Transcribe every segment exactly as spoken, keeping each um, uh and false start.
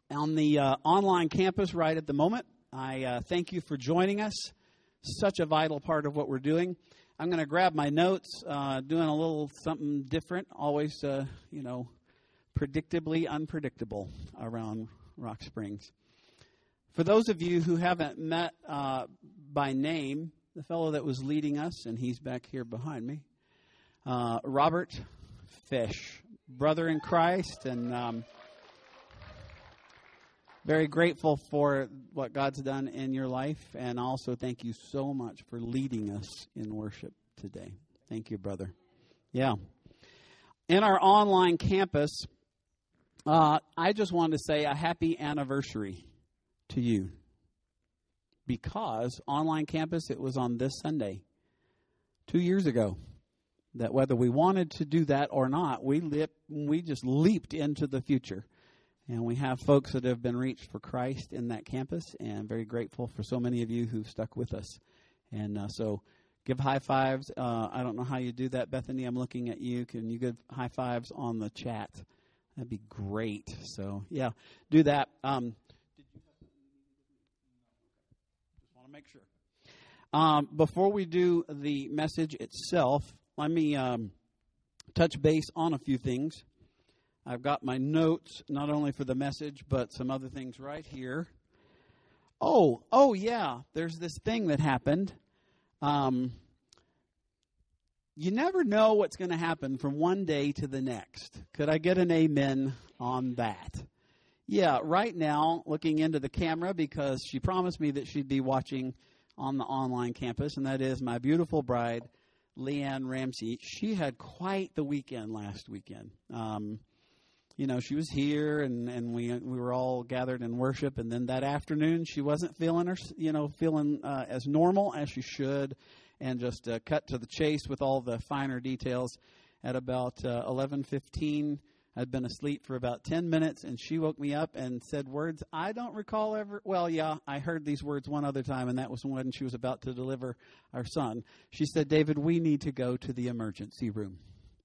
on the uh, online campus right at the moment. I uh, thank you for joining us. Such a vital part of what we're doing. I'm going to grab my notes, uh, doing a little something different, always, uh, you know, predictably unpredictable around Rock Springs. For those of you who haven't met uh, by name, the fellow that was leading us, and he's back here behind me, uh, Robert Fish, brother in Christ, and um, very grateful for what God's done in your life, and also thank you so much for leading us in worship today. Thank you, brother. Yeah. In our online campus, uh, I just wanted to say a happy anniversary to you, because online campus, it was on this Sunday, two years ago, that whether we wanted to do that or not, we lip, we just leaped into the future. And we have folks that have been reached for Christ in that campus, and very grateful for so many of you who've stuck with us. And uh, so give high fives. Uh, I don't know how you do that, Bethany. I'm looking at you. Can you give high fives on the chat? That'd be great. So, yeah, do that. Um, did you have something? Just want to make sure. Um, before we do the message itself, let me um, touch base on a few things. I've got my notes, not only for the message, but some other things right here. Oh, oh yeah, there's this thing that happened. Um, you never know what's going to happen from one day to the next. Could I get an amen on that? Yeah, right now, looking into the camera, because she promised me that she'd be watching on the online campus, and that is my beautiful bride, Leanne Ramsey. She had quite the weekend last weekend. Um, you know, she was here, and, and we we were all gathered in worship. And then that afternoon, she wasn't feeling her, you know, feeling uh, as normal as she should, and just uh, cut to the chase with all the finer details. At about uh, eleven fifteen, I'd been asleep for about ten minutes, and she woke me up and said words I don't recall ever. Well, yeah, I heard these words one other time, and that was when she was about to deliver our son. She said, "David, we need to go to the emergency room."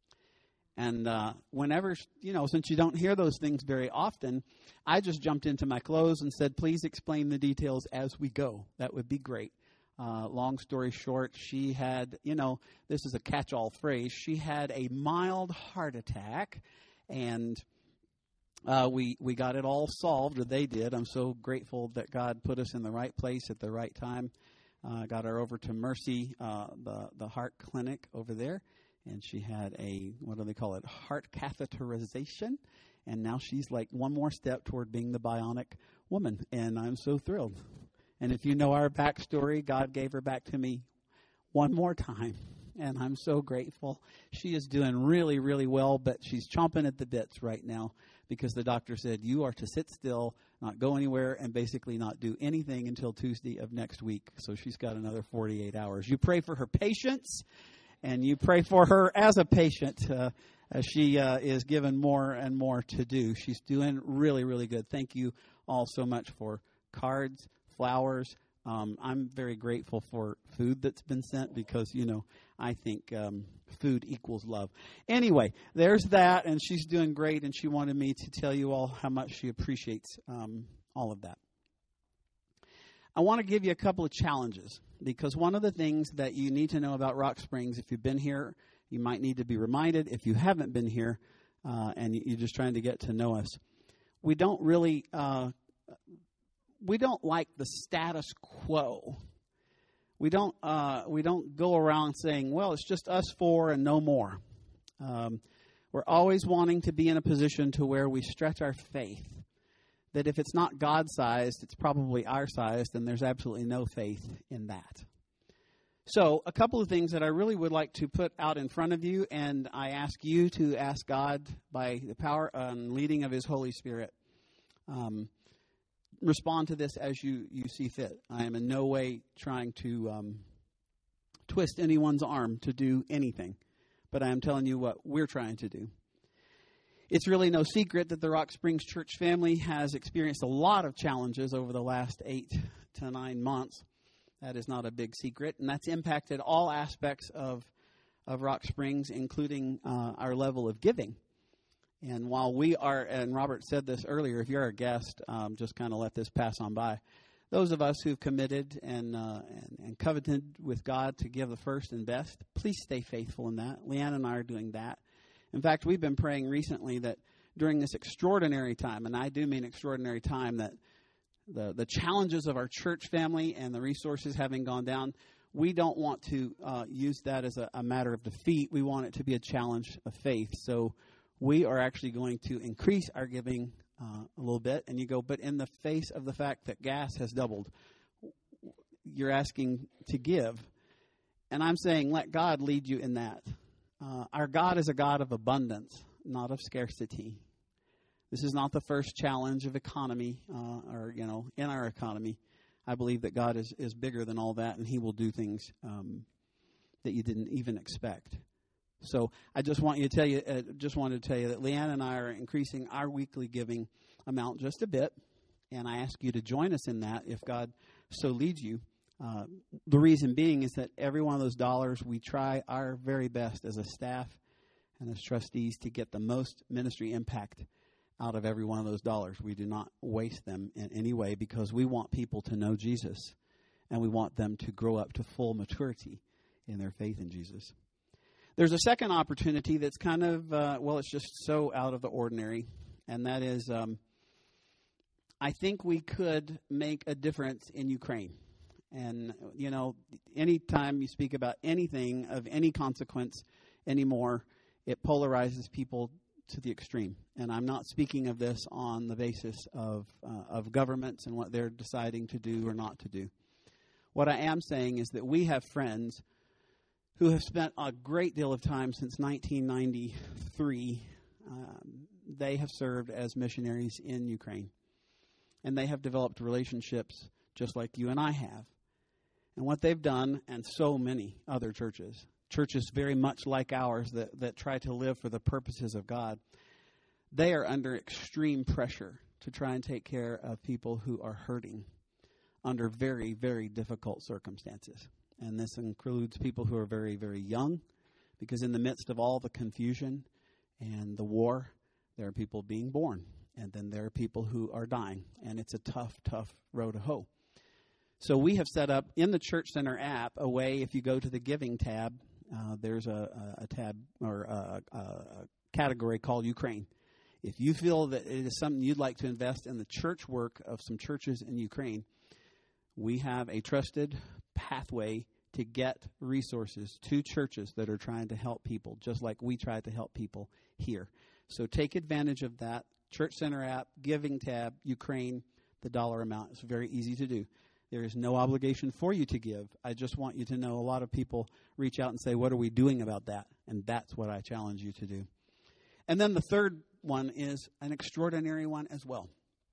And uh, whenever, you know, since you don't hear those things very often, I just jumped into my clothes and said, "Please explain the details as we go." That would be great. Uh, long story short, she had, you know, this is a catch-all phrase, she had a mild heart attack. And uh, we we got it all solved, or they did. I'm so grateful that God put us in the right place at the right time. Uh, got her over to Mercy, uh, the, the heart clinic over there. And she had a, what do they call it, heart catheterization. And now she's like one more step toward being the bionic woman. And I'm so thrilled. And if you know our backstory, God gave her back to me one more time. And I'm so grateful. She is doing really, really well, but she's chomping at the bits right now because the doctor said you are to sit still, not go anywhere, and basically not do anything until Tuesday of next week. So she's got another forty-eight hours. You pray for her patience, and you pray for her as a patient uh, as she uh, is given more and more to do. She's doing really, really good. Thank you all so much for cards, flowers. Um, I'm very grateful for food that's been sent because, you know, I think um, food equals love. Anyway, there's that, and she's doing great, and she wanted me to tell you all how much she appreciates um, all of that. I want to give you a couple of challenges because one of the things that you need to know about Rock Springs, if you've been here, you might need to be reminded. If you haven't been here uh, and you're just trying to get to know us, we don't really... Uh, We don't like the status quo. We don't uh, we don't go around saying, well, it's just us four and no more. Um, we're always wanting to be in a position to where we stretch our faith. That if it's not God-sized, it's probably our-sized, and there's absolutely no faith in that. So a couple of things that I really would like to put out in front of you, and I ask you to ask God by the power and leading of His Holy Spirit. Um Respond to this as you, you see fit. I am in no way trying to um, twist anyone's arm to do anything, but I am telling you what we're trying to do. It's really no secret that the Rock Springs Church family has experienced a lot of challenges over the last eight to nine months. That is not a big secret, and that's impacted all aspects of, of Rock Springs, including uh, our level of giving. And while we are, and Robert said this earlier, if you're a guest, um, just kind of let this pass on by. Those of us who've committed and, uh, and and coveted with God to give the first and best, please stay faithful in that. Leanne and I are doing that. In fact, we've been praying recently that during this extraordinary time, and I do mean extraordinary time, that the, the challenges of our church family and the resources having gone down, we don't want to uh, use that as a, a matter of defeat. We want it to be a challenge of faith. So we are actually going to increase our giving uh, a little bit. And you go, but in the face of the fact that gas has doubled, you're asking to give. And I'm saying, let God lead you in that. Uh, our God is a God of abundance, not of scarcity. This is not the first challenge of economy uh, or, you know, in our economy. I believe that God is, is bigger than all that, and he will do things um, that you didn't even expect. So I just want you to tell you, uh, just wanted to tell you that Leanne and I are increasing our weekly giving amount just a bit, and I ask you to join us in that if God so leads you. Uh, the reason being is that every one of those dollars, we try our very best as a staff and as trustees to get the most ministry impact out of every one of those dollars. We do not waste them in any way because we want people to know Jesus, and we want them to grow up to full maturity in their faith in Jesus. There's a second opportunity that's kind of, uh, well, it's just so out of the ordinary, and that is um, I think we could make a difference in Ukraine. And, you know, anytime you speak about anything of any consequence anymore, it polarizes people to the extreme. And I'm not speaking of this on the basis of uh, of governments and what they're deciding to do or not to do. What I am saying is that we have friends who have spent a great deal of time since nineteen ninety-three. Um, they have served as missionaries in Ukraine. And they have developed relationships just like you and I have. And what they've done, and so many other churches, churches very much like ours that, that try to live for the purposes of God, they are under extreme pressure to try and take care of people who are hurting under very, very difficult circumstances. And this includes people who are very, very young, because in the midst of all the confusion and the war, there are people being born, and then there are people who are dying, and it's a tough, tough road to hoe. So we have set up in the Church Center app a way, if you go to the Giving tab, uh, there's a, a, a tab or a, a, a category called Ukraine. If you feel that it is something you'd like to invest in the church work of some churches in Ukraine, we have a trusted pathway to get resources to churches that are trying to help people, just like we try to help people here. So take advantage of that. Church Center app, Giving tab, Ukraine, the dollar amount. It's very easy to do. There is no obligation for you to give. I just want you to know a lot of people reach out and say, what are we doing about that? And that's what I challenge you to do. And then the third one is an extraordinary one as well.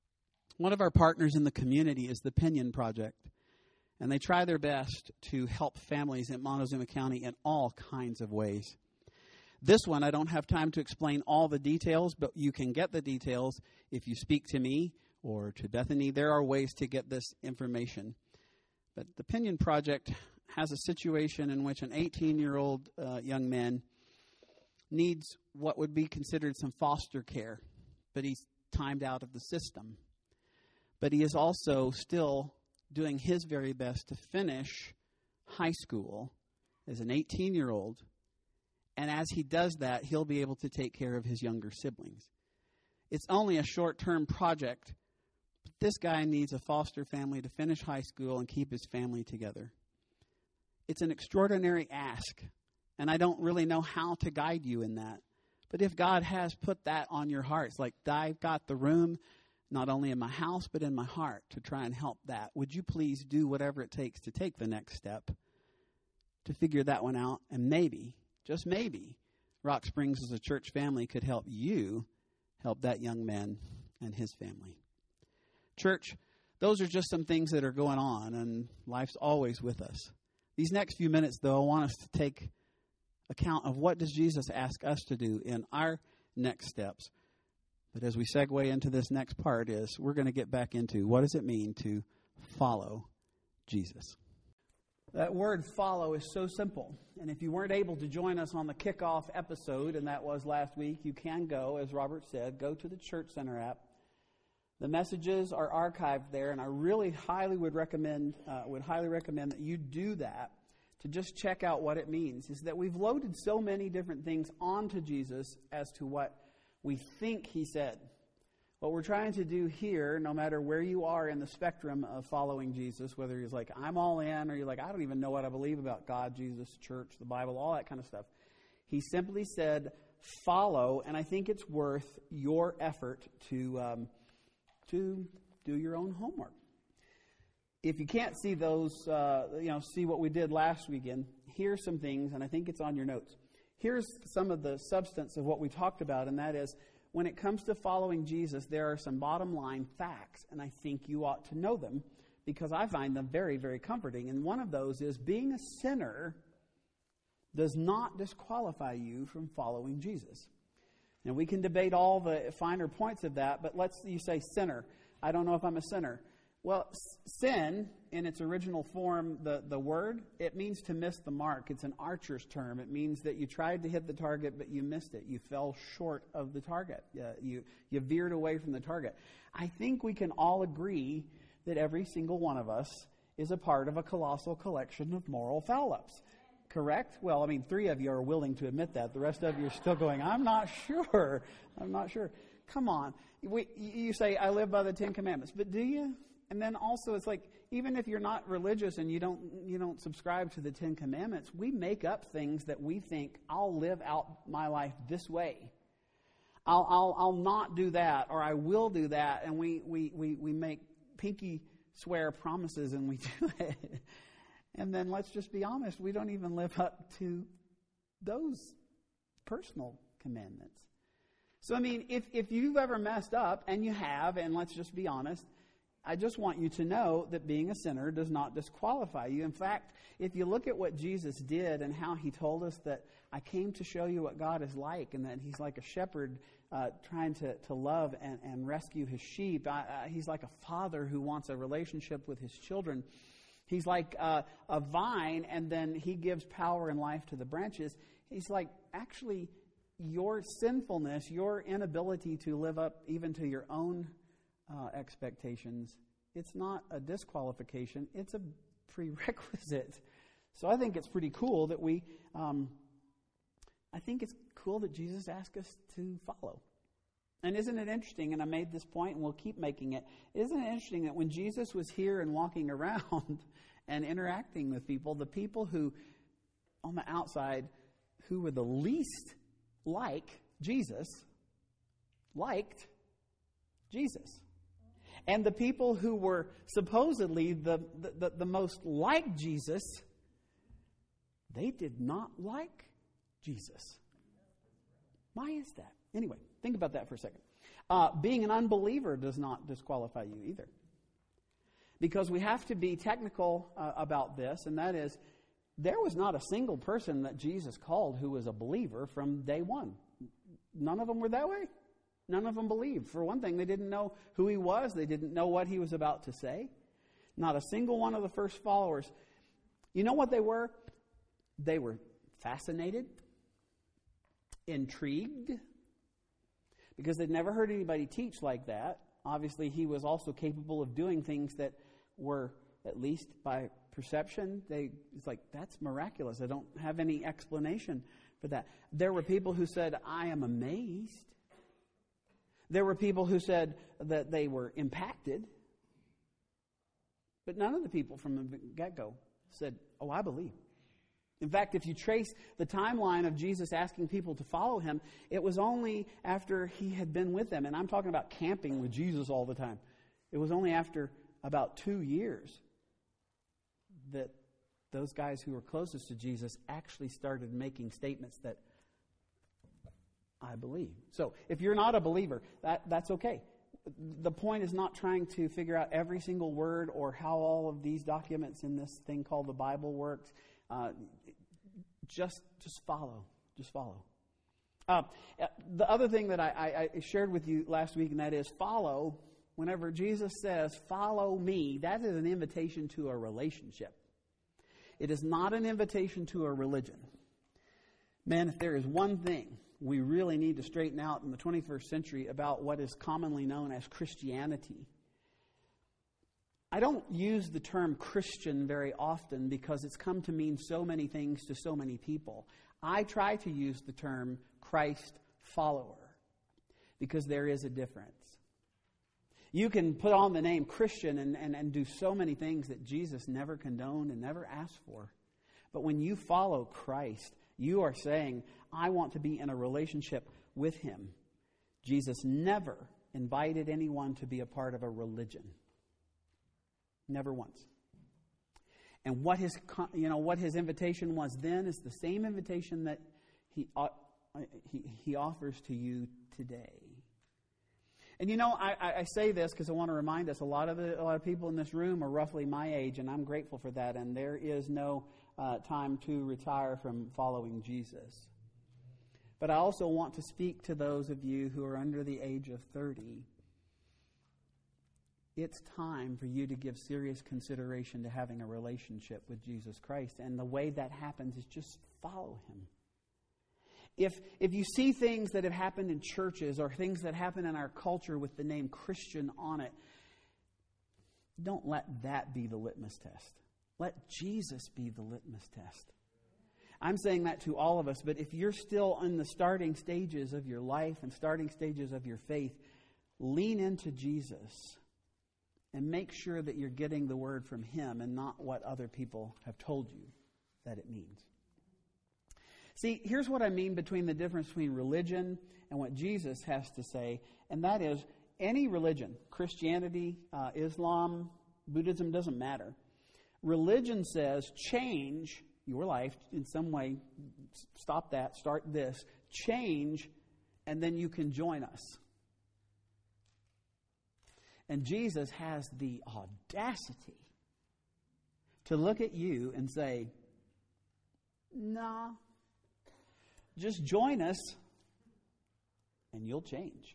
One of our partners in the community is the Pinion Project. And they try their best to help families in Montezuma County in all kinds of ways. This one, I don't have time to explain all the details, but you can get the details if you speak to me or to Bethany. There are ways to get this information. But the Pinion Project has a situation in which an eighteen-year-old uh, young man needs what would be considered some foster care, but he's timed out of the system. But he is also still doing his very best to finish high school as an eighteen-year-old. And as he does that, he'll be able to take care of his younger siblings. It's only a short-term project, but this guy needs a foster family to finish high school and keep his family together. It's an extraordinary ask, and I don't really know how to guide you in that. But if God has put that on your heart, it's like, I've got the room, not only in my house, but in my heart to try and help that. Would you please do whatever it takes to take the next step to figure that one out? And maybe, just maybe, Rock Springs as a church family could help you help that young man and his family. Church, those are just some things that are going on, and life's always with us. These next few minutes, though, I want us to take account of what does Jesus ask us to do in our next steps. But as we segue into this next part is we're going to get back into what does it mean to follow Jesus. That word follow is so simple. And if you weren't able to join us on the kickoff episode, and that was last week, you can go, as Robert said, go to the Church Center app. The messages are archived there, and I really highly would recommend uh, would highly recommend that you do that to just check out what it means. Is that we've loaded so many different things onto Jesus as to what we think he said. What we're trying to do here, no matter where you are in the spectrum of following Jesus, whether you're like, I'm all in, or you're like, I don't even know what I believe about God, Jesus, church, the Bible, all that kind of stuff. He simply said, follow, and I think it's worth your effort to um, to do your own homework. If you can't see those, uh, you know, see what we did last weekend, here's some things, and I think it's on your notes. Here's some of the substance of what we talked about, and that is, when it comes to following Jesus, there are some bottom line facts, and I think you ought to know them because I find them very, very comforting. And one of those is being a sinner does not disqualify you from following Jesus. And we can debate all the finer points of that, but let's you say sinner. I don't know if I'm a sinner. Well, sin, in its original form, the, the word, it means to miss the mark. It's an archer's term. It means that you tried to hit the target, but you missed it. You fell short of the target. Uh, you, you veered away from the target. I think we can all agree that every single one of us is a part of a colossal collection of moral foul-ups. Correct? Well, I mean, three of you are willing to admit that. The rest of you are still going, I'm not sure. I'm not sure. Come on. We, you say, I live by the Ten Commandments. But do you? And then also, it's like, even if you're not religious and you don't you don't subscribe to the Ten Commandments, we make up things that we think, I'll live out my life this way. I'll I'll, I'll not do that, or I will do that. And we, we, we, we make pinky swear promises and we do it. And then let's just be honest, we don't even live up to those personal commandments. So, I mean, if, if you've ever messed up, and you have, and let's just be honest, I just want you to know that being a sinner does not disqualify you. In fact, if you look at what Jesus did and how he told us that I came to show you what God is like, and that he's like a shepherd uh, trying to, to love and, and rescue his sheep. I, I, he's like a father who wants a relationship with his children. He's like uh, a vine, and then he gives power and life to the branches. He's like, actually, your sinfulness, your inability to live up even to your own Uh, expectations, it's not a disqualification, it's a prerequisite. So I think it's pretty cool that we, um, I think it's cool that Jesus asked us to follow. And isn't it interesting, and I made this point and we'll keep making it, isn't it interesting that when Jesus was here and walking around and interacting with people, the people who, on the outside, who were the least like Jesus, liked Jesus. And the people who were supposedly the, the, the most like Jesus, they did not like Jesus. Why is that? Anyway, think about that for a second. Uh, being an unbeliever does not disqualify you either. Because we have to be technical uh, about this, and that is, there was not a single person that Jesus called who was a believer from day one. None of them were that way. None of them believed. For one thing, they didn't know who he was. They didn't know what he was about to say. Not a single one of the first followers. You know what they were? They were fascinated, intrigued, because they'd never heard anybody teach like that. Obviously, he was also capable of doing things that were, at least by perception, they it's like, that's miraculous. I don't have any explanation for that. There were people who said, I am amazed. There were people who said that they were impacted. But none of the people from the get-go said, oh, I believe. In fact, if you trace the timeline of Jesus asking people to follow him, it was only after he had been with them. And I'm talking about camping with Jesus all the time. It was only after about two years that those guys who were closest to Jesus actually started making statements that I believe. So if you're not a believer, that, that's okay. The point is not trying to figure out every single word or how all of these documents in this thing called the Bible works. Uh, just, just follow. Just follow. Uh, the other thing that I, I shared with you last week, and that is follow. Whenever Jesus says, follow me, that is an invitation to a relationship. It is not an invitation to a religion. Man, if there is one thing we really need to straighten out in the twenty-first century about what is commonly known as Christianity, I don't use the term Christian very often because it's come to mean so many things to so many people. I try to use the term Christ follower because there is a difference. You can put on the name Christian and, and, and do so many things that Jesus never condoned and never asked for. But when you follow Christ, you are saying, I want to be in a relationship with Him. Jesus never invited anyone to be a part of a religion. Never once. And what his, you know, what his invitation was then is the same invitation that he, uh, he, he offers to you today. And you know, I, I say this because I want to remind us, a lot of the, a lot of people in this room are roughly my age, and I'm grateful for that. And there is no uh, time to retire from following Jesus. But I also want to speak to those of you who are under the age of thirty. It's time for you to give serious consideration to having a relationship with Jesus Christ. And the way that happens is just follow Him. If if you see things that have happened in churches or things that happen in our culture with the name Christian on it, don't let that be the litmus test. Let Jesus be the litmus test. I'm saying that to all of us, but if you're still in the starting stages of your life and starting stages of your faith, lean into Jesus and make sure that you're getting the word from Him and not what other people have told you that it means. See, here's what I mean between the difference between religion and what Jesus has to say, and that is any religion, Christianity, uh, Islam, Buddhism, doesn't matter. Religion says change your life in some way, stop that, start this, change, and then you can join us. And Jesus has the audacity to look at you and say, nah, just join us and you'll change.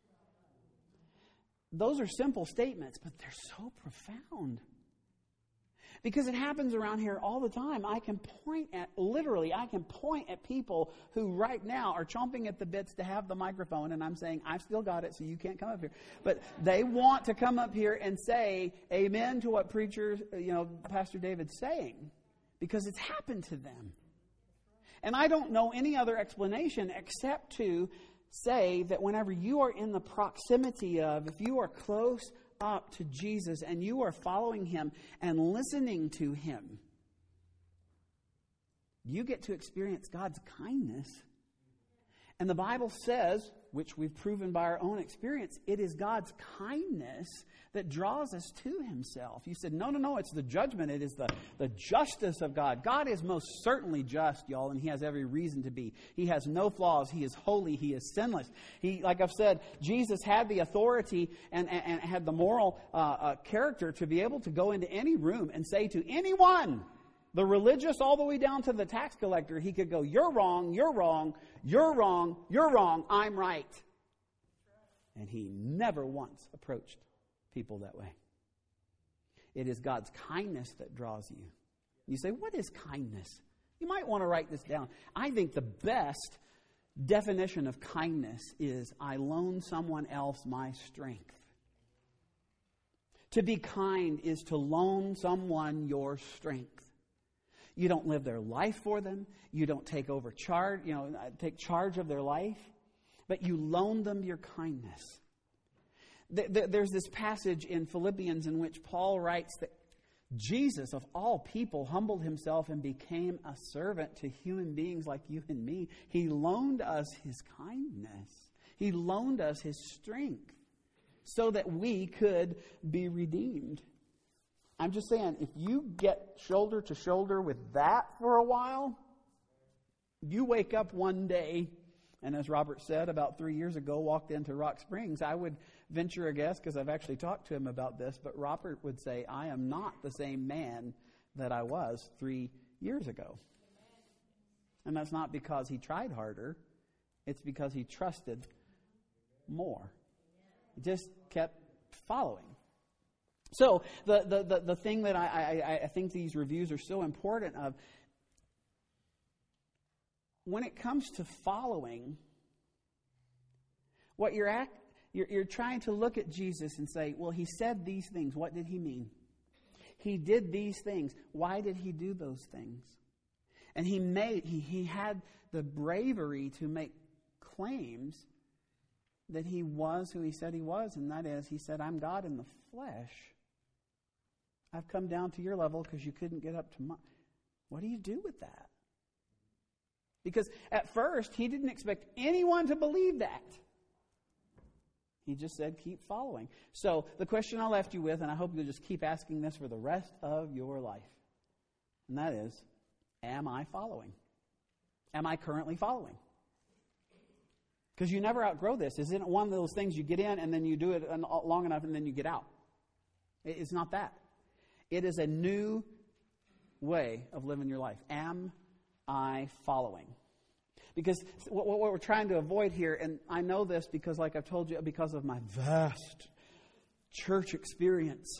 Those are simple statements, but they're so profound. Because it happens around here all the time. I can point at, literally, I can point at people who right now are chomping at the bits to have the microphone, and I'm saying, I've still got it, so you can't come up here. But they want to come up here and say amen to what preacher, you know, Pastor David's saying, because it's happened to them. And I don't know any other explanation except to say that whenever you are in the proximity of, if you are close up to Jesus and you are following Him and listening to Him, you get to experience God's kindness. And the Bible says, which we've proven by our own experience, it is God's kindness that draws us to Himself. You said, no, no, no, it's the judgment. It is the, the justice of God. God is most certainly just, y'all, and He has every reason to be. He has no flaws. He is holy. He is sinless. He, like I've said, Jesus had the authority and, and, and had the moral uh, uh, character to be able to go into any room and say to anyone, the religious all the way down to the tax collector, He could go, you're wrong, you're wrong, you're wrong, you're wrong, I'm right. And He never once approached people that way. It is God's kindness that draws you. You say, what is kindness? You might want to write this down. I think the best definition of kindness is I loan someone else my strength. To be kind is to loan someone your strength. You don't live their life for them. You don't take over charge, you know, take charge of their life, but you loan them your kindness. There's this passage in Philippians in which Paul writes that Jesus, of all people, humbled Himself and became a servant to human beings like you and me. He loaned us His kindness. He loaned us His strength so that we could be redeemed. I'm just saying, if you get shoulder to shoulder with that for a while, you wake up one day, and as Robert said about three years ago, walked into Rock Springs, I would venture a guess, because I've actually talked to him about this, but Robert would say, I am not the same man that I was three years ago. And that's not because he tried harder. It's because he trusted more. He just kept following. So the, the, the, the thing that I, I, I think these reviews are so important of, when it comes to following, what you're, act, you're you're trying to look at Jesus and say, well, he said these things. What did he mean? He did these things. Why did he do those things? And he made he, he had the bravery to make claims that he was who he said he was, and that is, he said, I'm God in the flesh. I've come down to your level because you couldn't get up to mine. What do you do with that? Because at first, he didn't expect anyone to believe that. He just said, keep following. So the question I left you with, and I hope you'll just keep asking this for the rest of your life, and that is, am I following? Am I currently following? Because you never outgrow this. Isn't it one of those things you get in and then you do it long enough and then you get out? It's not that. It is a new way of living your life. Am I following? Because what we're trying to avoid here, and I know this because, like I've told you, because of my vast church experience,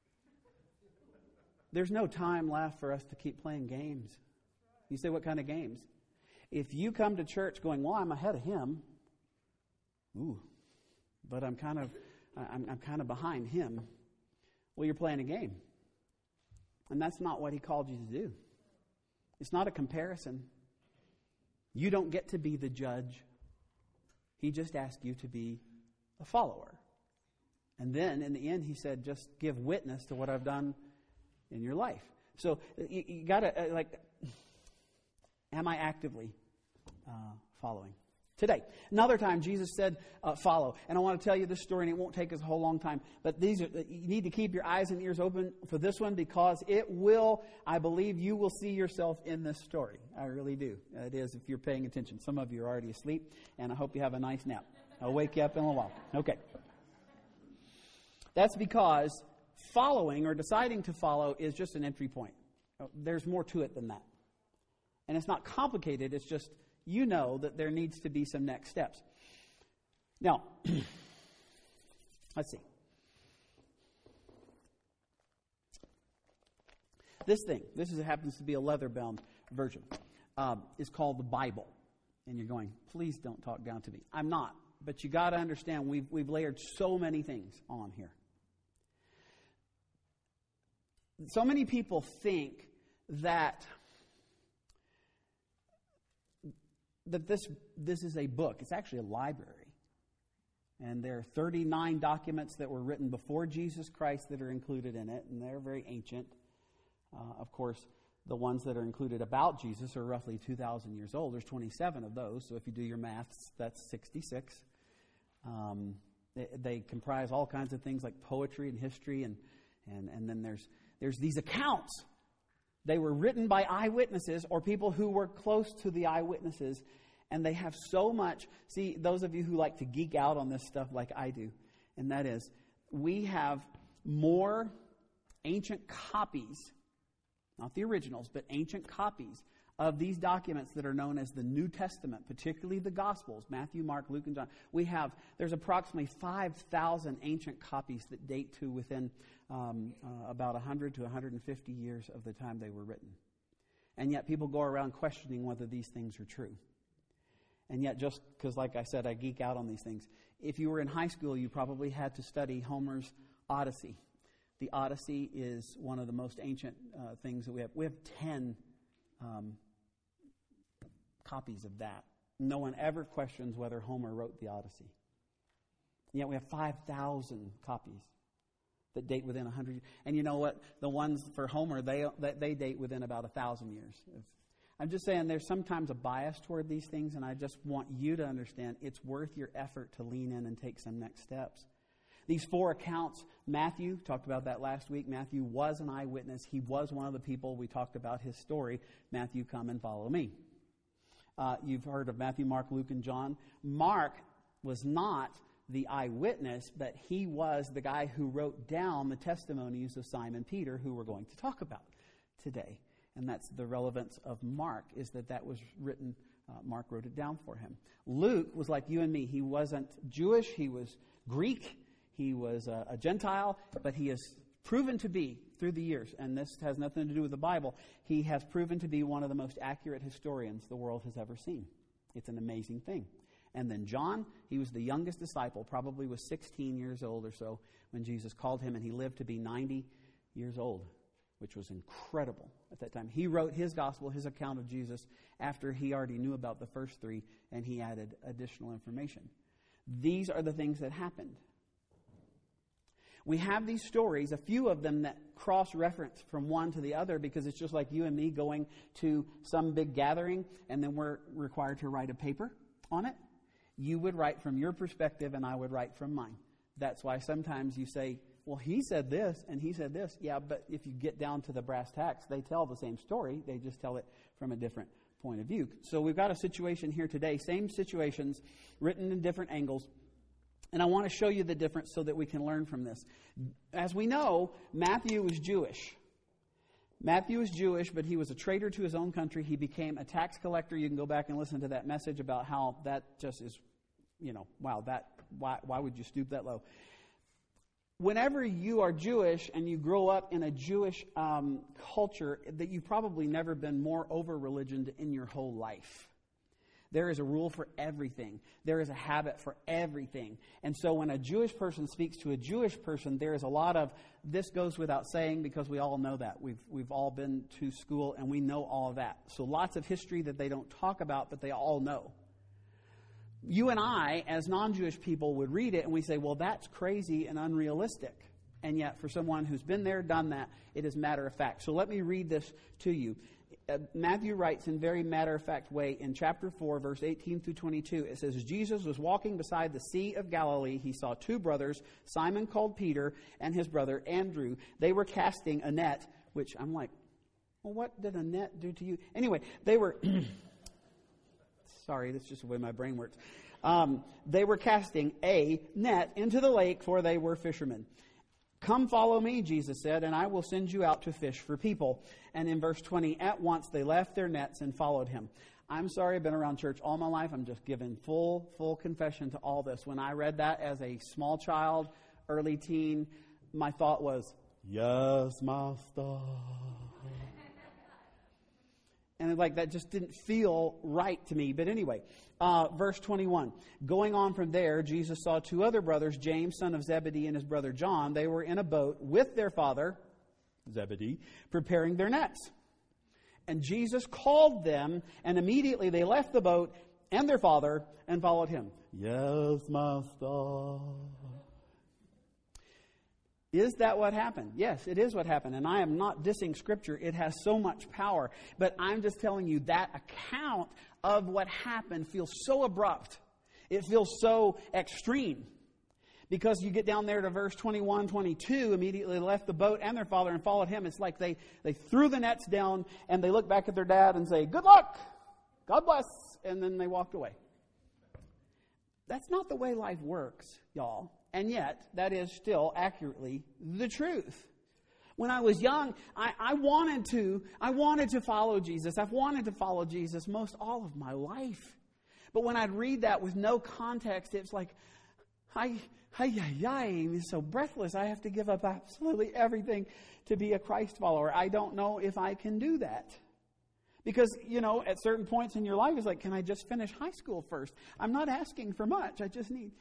there's no time left for us to keep playing games. You say, what kind of games? If you come to church going, well, I'm ahead of him, ooh, but I'm kind of, I'm, I'm kind of behind him. Well, you're playing a game. And that's not what he called you to do. It's not a comparison. You don't get to be the judge. He just asked you to be a follower. And then in the end, he said, just give witness to what I've done in your life. So you, you got to, uh, like, am I actively uh, following? Today. Another time, Jesus said, uh, follow. And I want to tell you this story, and it won't take us a whole long time. But these are, you need to keep your eyes and ears open for this one, because it will, I believe you will see yourself in this story. I really do. It is, if you're paying attention. Some of you are already asleep, and I hope you have a nice nap. I'll wake you up in a while. Okay. That's because following, or deciding to follow, is just an entry point. There's more to it than that. And it's not complicated. It's just, you know that there needs to be some next steps. Now, let's see. This thing, this is, happens to be a leather-bound version, um, is called the Bible. And you're going, please don't talk down to me. I'm not. But you got to understand, we've, we've layered so many things on here. So many people think that that this this is a book. It's actually a library. And there are thirty-nine documents that were written before Jesus Christ that are included in it, and they're very ancient. Uh, of course, the ones that are included about Jesus are roughly two thousand years old. There's twenty-seven of those, so if you do your maths, that's sixty-six. Um, they, they comprise all kinds of things like poetry and history, and and, and then there's there's these accounts. They were written by eyewitnesses or people who were close to the eyewitnesses, and they have so much. See, those of you who like to geek out on this stuff like I do, and that is, we have more ancient copies, not the originals, but ancient copies of these documents that are known as the New Testament, particularly the Gospels, Matthew, Mark, Luke, and John. We have, there's approximately five thousand ancient copies that date to within um, uh, about one hundred to one hundred fifty years of the time they were written. And yet people go around questioning whether these things are true. And yet, just because, like I said, I geek out on these things, if you were in high school, you probably had to study Homer's Odyssey. The Odyssey is one of the most ancient uh, things that we have. We have ten um, copies of that. No one ever questions whether Homer wrote the Odyssey. And yet we have five thousand copies that date within one hundred years. And you know what? The ones for Homer, they they date within about one thousand years. I'm just saying there's sometimes a bias toward these things, and I just want you to understand it's worth your effort to lean in and take some next steps. These four accounts, Matthew, talked about that last week. Matthew was an eyewitness. He was one of the people. We talked about his story. Matthew, come and follow me. Uh, you've heard of Matthew, Mark, Luke, and John. Mark was not the eyewitness, but he was the guy who wrote down the testimonies of Simon Peter, who we're going to talk about today. And that's the relevance of Mark, is that that was written, uh, Mark wrote it down for him. Luke was like you and me. He wasn't Jewish. He was Greek. He was a, a Gentile, but he is proven to be, through the years, and this has nothing to do with the Bible, he has proven to be one of the most accurate historians the world has ever seen. It's an amazing thing. And then John, he was the youngest disciple, probably was sixteen years old or so when Jesus called him, and he lived to be ninety years old, which was incredible at that time. He wrote his gospel, his account of Jesus, after he already knew about the first three, and he added additional information. These are the things that happened. We have these stories, a few of them that cross-reference from one to the other, because it's just like you and me going to some big gathering, and then we're required to write a paper on it. You would write from your perspective, and I would write from mine. That's why sometimes you say, well, he said this, and he said this. Yeah, but if you get down to the brass tacks, they tell the same story. They just tell it from a different point of view. So we've got a situation here today, same situations, written in different angles. And I want to show you the difference so that we can learn from this. As we know, Matthew was Jewish. Matthew was Jewish, but he was a traitor to his own country. He became a tax collector. You can go back and listen to that message about how that just is, you know, wow, that why why would you stoop that low? Whenever you are Jewish and you grow up in a Jewish um, culture, that you've probably never been more over-religioned in your whole life. There is a rule for everything. There is a habit for everything. And so when a Jewish person speaks to a Jewish person, there is a lot of, this goes without saying because we all know that. We've we've all been to school and we know all of that. So lots of history that they don't talk about, but they all know. You and I, as non-Jewish people, would read it and we say, well, that's crazy and unrealistic. And yet for someone who's been there, done that, it is matter of fact. So let me read this to you. Uh, Matthew writes in very matter-of-fact way in chapter four, verse eighteen through twenty-two. It says, Jesus was walking beside the Sea of Galilee. He saw two brothers, Simon called Peter and his brother Andrew. They were casting a net, which I'm like, well, what did a net do to you? Anyway, they were, sorry, that's just the way my brain works. Um, they were casting a net into the lake, for they were fishermen. Come follow me, Jesus said, and I will send you out to fish for people. And in verse twenty, at once they left their nets and followed him. I'm sorry, I've been around church all my life. I'm just giving full, full confession to all this. When I read that as a small child, early teen, my thought was, yes, Master. And like that just didn't feel right to me. But anyway, uh, verse twenty-one. Going on from there, Jesus saw two other brothers, James, son of Zebedee, and his brother John. They were in a boat with their father, Zebedee, preparing their nets. And Jesus called them, and immediately they left the boat and their father and followed him. Yes, Master. Is that what happened? Yes, it is what happened. And I am not dissing Scripture. It has so much power. But I'm just telling you that account of what happened feels so abrupt. It feels so extreme. Because you get down there to verse twenty-one, twenty-two, immediately left the boat and their father and followed him. It's like they, they threw the nets down and they look back at their dad and say, good luck, God bless, and then they walked away. That's not the way life works, y'all. And yet, that is still accurately the truth. When I was young, I, I wanted to, I wanted to follow Jesus. I've wanted to follow Jesus most all of my life. But when I'd read that with no context, it's like, I, I, I, I'm so breathless. I have to give up absolutely everything to be a Christ follower. I don't know if I can do that. Because, you know, at certain points in your life, it's like, can I just finish high school first? I'm not asking for much. I just need...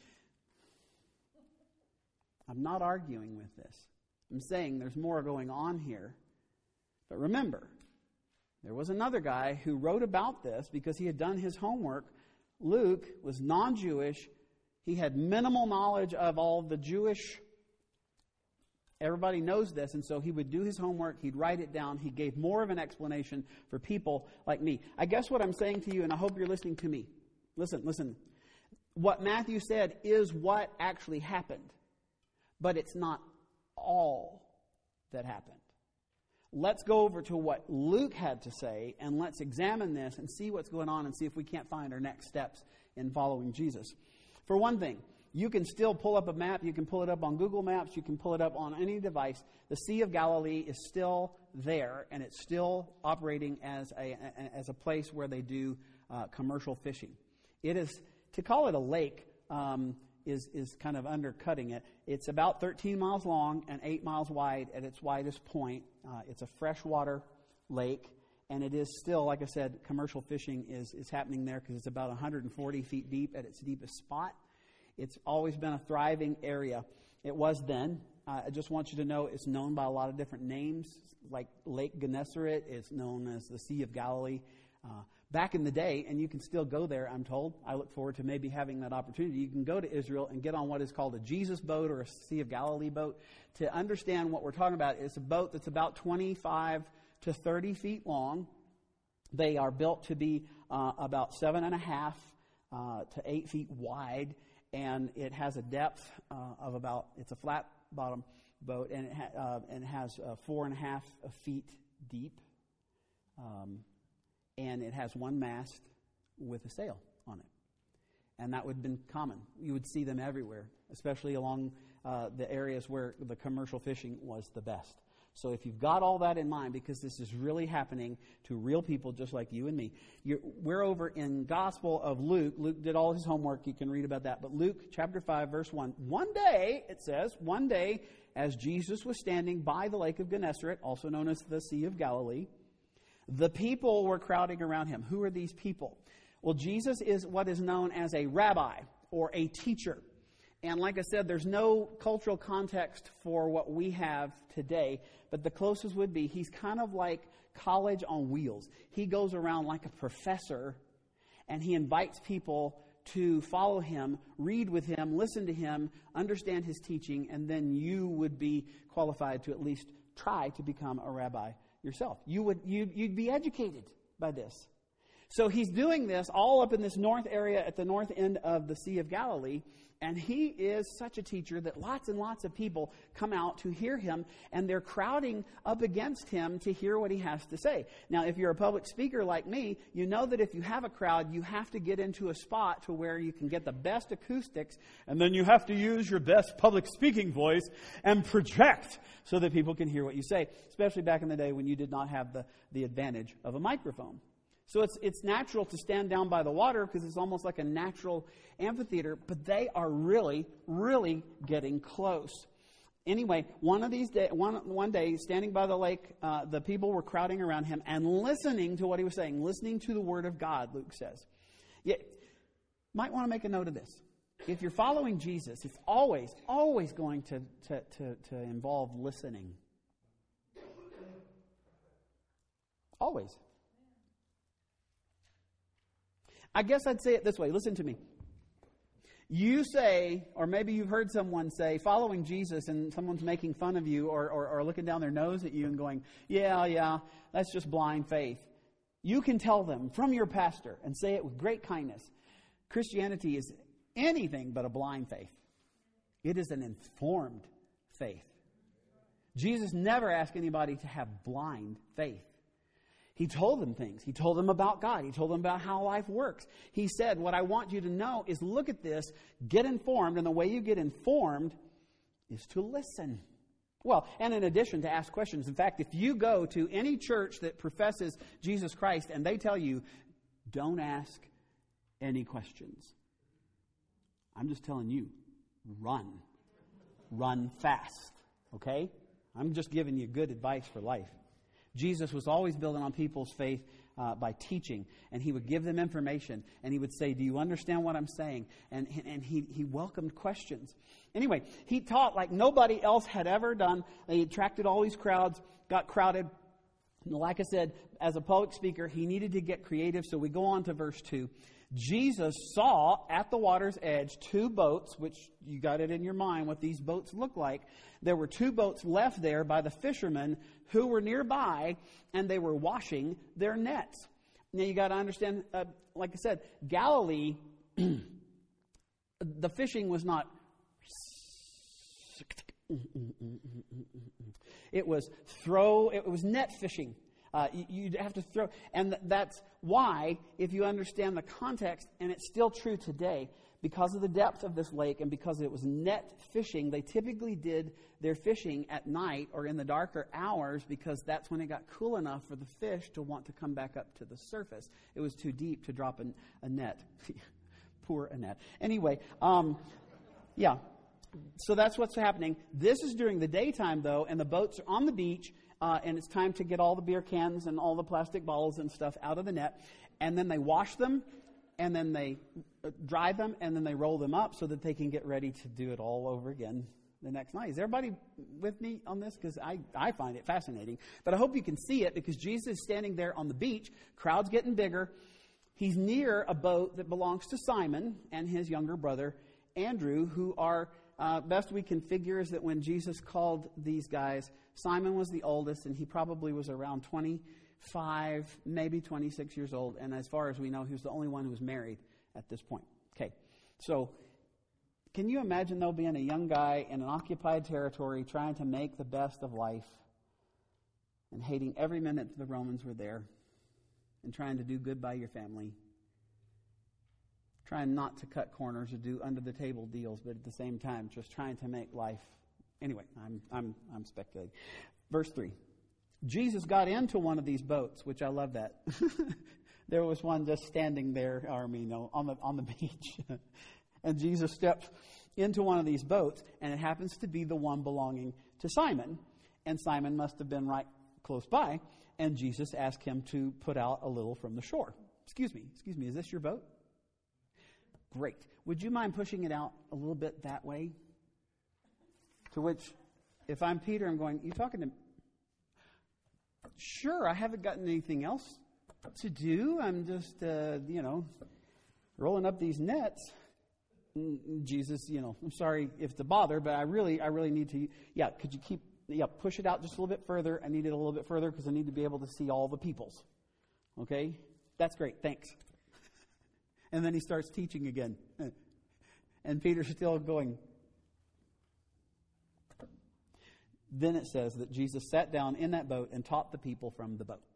I'm not arguing with this. I'm saying there's more going on here. But remember, there was another guy who wrote about this because he had done his homework. Luke was non-Jewish. He had minimal knowledge of all the Jewish. Everybody knows this, and so he would do his homework. He'd write it down. He gave more of an explanation for people like me. I guess what I'm saying to you, and I hope you're listening to me. Listen, listen. What Matthew said is what actually happened. But it's not all that happened. Let's go over to what Luke had to say, and let's examine this and see what's going on and see if we can't find our next steps in following Jesus. For one thing, you can still pull up a map. You can pull it up on Google Maps. You can pull it up on any device. The Sea of Galilee is still there, and it's still operating as a, as a place where they do uh, commercial fishing. It is, to call it a lake, um, is, is kind of undercutting it. It's about thirteen miles long and eight miles wide at its widest point. Uh, it's a freshwater lake, and it is still, like I said, commercial fishing is, is happening there because it's about one hundred forty feet deep at its deepest spot. It's always been a thriving area. It was then. Uh, I just want you to know it's known by a lot of different names, like Lake Gennesaret. It's known as the Sea of Galilee. Uh, back in the day, and you can still go there, I'm told. I look forward to maybe having that opportunity. You can go to Israel and get on what is called a Jesus boat or a Sea of Galilee boat. To understand what we're talking about, it's a boat that's about twenty-five to thirty feet long. They are built to be uh, about seven and a half uh, to eight feet wide, and it has a depth uh, of about, it's a flat bottom boat, and it, ha- uh, and it has uh, four and a half feet deep. Um, and it has one mast with a sail on it. And that would have been common. You would see them everywhere, especially along uh, the areas where the commercial fishing was the best. So if you've got all that in mind, because this is really happening to real people just like you and me, you're, we're over in Gospel of Luke. Luke did all his homework. You can read about that. But Luke chapter five, verse one. One day, it says, one day, as Jesus was standing by the lake of Gennesaret, also known as the Sea of Galilee, the people were crowding around him. Who are these people? Well, Jesus is what is known as a rabbi or a teacher. And like I said, there's no cultural context for what we have today, but the closest would be he's kind of like college on wheels. He goes around like a professor, and he invites people to follow him, read with him, listen to him, understand his teaching, and then you would be qualified to at least try to become a rabbi yourself. You would, you'd, you'd be educated by this. So he's doing this all up in this north area at the north end of the Sea of Galilee, and he is such a teacher that lots and lots of people come out to hear him, and they're crowding up against him to hear what he has to say. Now, if you're a public speaker like me, you know that if you have a crowd, you have to get into a spot to where you can get the best acoustics, and then you have to use your best public speaking voice and project so that people can hear what you say, especially back in the day when you did not have the, the advantage of a microphone. So it's it's natural to stand down by the water because it's almost like a natural amphitheater, but they are really, really getting close. Anyway, one of these day, one one day, standing by the lake, uh, the people were crowding around him and listening to what he was saying, listening to the word of God, Luke says. You might want to make a note of this. If you're following Jesus, it's always, always going to, to, to, to involve listening. Always. I guess I'd say it this way. Listen to me. You say, or maybe you've heard someone say, following Jesus, and someone's making fun of you or, or, or looking down their nose at you and going, yeah, yeah, that's just blind faith. You can tell them from your pastor and say it with great kindness. Christianity is anything but a blind faith. It is an informed faith. Jesus never asked anybody to have blind faith. He told them things. He told them about God. He told them about how life works. He said, what I want you to know is look at this, get informed, and the way you get informed is to listen. Well, and in addition to ask questions. In fact, if you go to any church that professes Jesus Christ and they tell you, don't ask any questions, I'm just telling you, run. Run fast. Okay? I'm just giving you good advice for life. Jesus was always building on people's faith uh, by teaching, and he would give them information, and he would say, do you understand what I'm saying? And, and he, he welcomed questions. Anyway, he taught like nobody else had ever done. He attracted all these crowds, got crowded. And like I said, as a public speaker, he needed to get creative, so we go on to verse two. Jesus saw at the water's edge two boats, which you got it in your mind what these boats look like. There were two boats left there by the fishermen who were nearby, and they were washing their nets. Now you got to understand, uh, like I said, Galilee, the fishing was not... It was throw, it was net fishing. Uh, you, you'd have to throw, and th- that's why, if you understand the context, and it's still true today, because of the depth of this lake and because it was net fishing, they typically did their fishing at night or in the darker hours because that's when it got cool enough for the fish to want to come back up to the surface. It was too deep to drop a, a net. Poor Annette. Anyway, um, Yeah. So that's what's happening. This is during the daytime, though, and the boats are on the beach, uh, and it's time to get all the beer cans and all the plastic bottles and stuff out of the net. And then they wash them, and then they dry them, and then they roll them up so that they can get ready to do it all over again the next night. Is everybody with me on this? Because I, I find it fascinating. But I hope you can see it, because Jesus is standing there on the beach. Crowd's getting bigger. He's near a boat that belongs to Simon and his younger brother, Andrew, who are, uh, best we can figure is that when Jesus called these guys, Simon was the oldest, and he probably was around twenty-five, maybe twenty-six years old. And as far as we know, he was the only one who was married at this point. Okay, so can you imagine, though, being a young guy in an occupied territory trying to make the best of life and hating every minute the Romans were there and trying to do good by your family, trying not to cut corners or do under-the-table deals, but at the same time just trying to make life. Anyway, I'm I'm I'm speculating. Verse three. Jesus got into one of these boats, which I love that. There was one just standing there, or I mean, no, on the on the beach. And Jesus steps into one of these boats, and it happens to be the one belonging to Simon. And Simon must have been right close by, and Jesus asked him to put out a little from the shore. Excuse me, excuse me, is this your boat? Great. Would you mind pushing it out a little bit that way? To which, if I'm Peter, I'm going, you talking to me? Sure, I haven't gotten anything else to do. I'm just, uh, you know, rolling up these nets. Jesus, you know, I'm sorry if it's a bother, but I really, I really need to, yeah, could you keep, yeah, push it out just a little bit further. I need it a little bit further because I need to be able to see all the peoples. Okay? That's great. Thanks. And then he starts teaching again. And Peter's still going. Then it says that Jesus sat down in that boat and taught the people from the boat.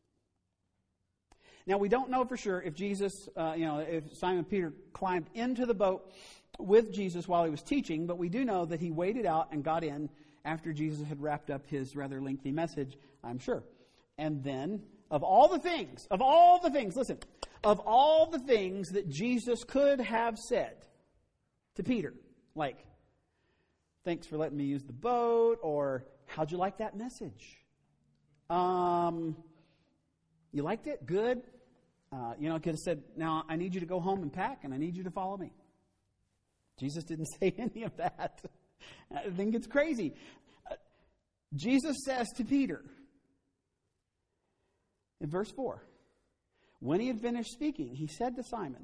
Now, we don't know for sure if Jesus, uh, you know, if Simon Peter climbed into the boat with Jesus while he was teaching, but we do know that he waited out and got in after Jesus had wrapped up his rather lengthy message, I'm sure. And then, of all the things, of all the things, listen, of all the things that Jesus could have said to Peter, like, thanks for letting me use the boat, or how'd you like that message? Um... You liked it? Good. Uh, you know, it could have said, now I need you to go home and pack, and I need you to follow me. Jesus didn't say any of that. I think it's crazy. Uh, Jesus says to Peter, in verse four, when he had finished speaking, he said to Simon,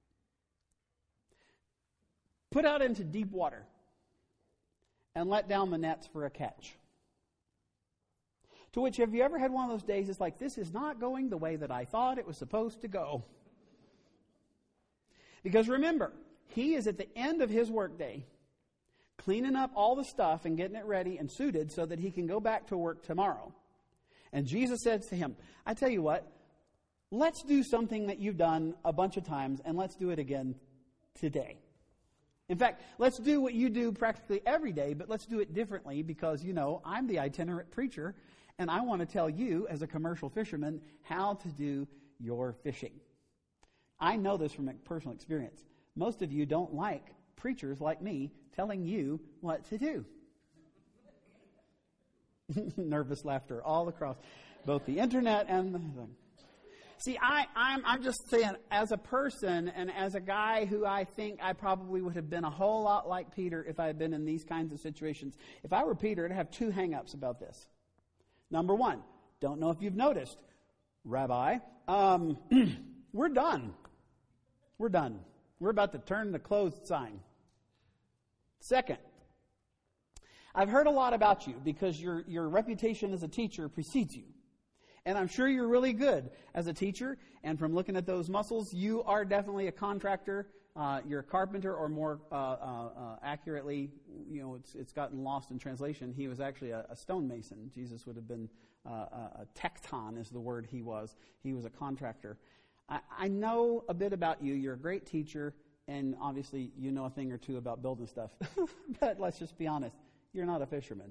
put out into deep water and let down the nets for a catch. To which, have you ever had one of those days, it's like, this is not going the way that I thought it was supposed to go? Because remember, he is at the end of his workday, cleaning up all the stuff and getting it ready and suited so that he can go back to work tomorrow. And Jesus says to him, I tell you what, let's do something that you've done a bunch of times, and let's do it again today. In fact, let's do what you do practically every day, but let's do it differently because, you know, I'm the itinerant preacher, and I want to tell you, as a commercial fisherman, how to do your fishing. I know this from personal experience. Most of you don't like preachers like me telling you what to do. Nervous laughter all across both the internet and the... See, I, I'm, I'm just saying, as a person and as a guy who I think I probably would have been a whole lot like Peter if I had been in these kinds of situations. If I were Peter, I'd have two hang-ups about this. Number one, don't know if you've noticed, Rabbi, um, we're done. We're done. We're about to turn the closed sign. Second, I've heard a lot about you because your, your reputation as a teacher precedes you. And I'm sure you're really good as a teacher. And from looking at those muscles, you are definitely a contractor. Uh, you're a carpenter, or more uh, uh, uh, accurately, you know, it's it's gotten lost in translation. He was actually a, a stonemason. Jesus would have been uh, a tecton is the word he was. He was a contractor. I, I know a bit about you. You're a great teacher, and obviously you know a thing or two about building stuff. But let's just be honest. You're not a fisherman.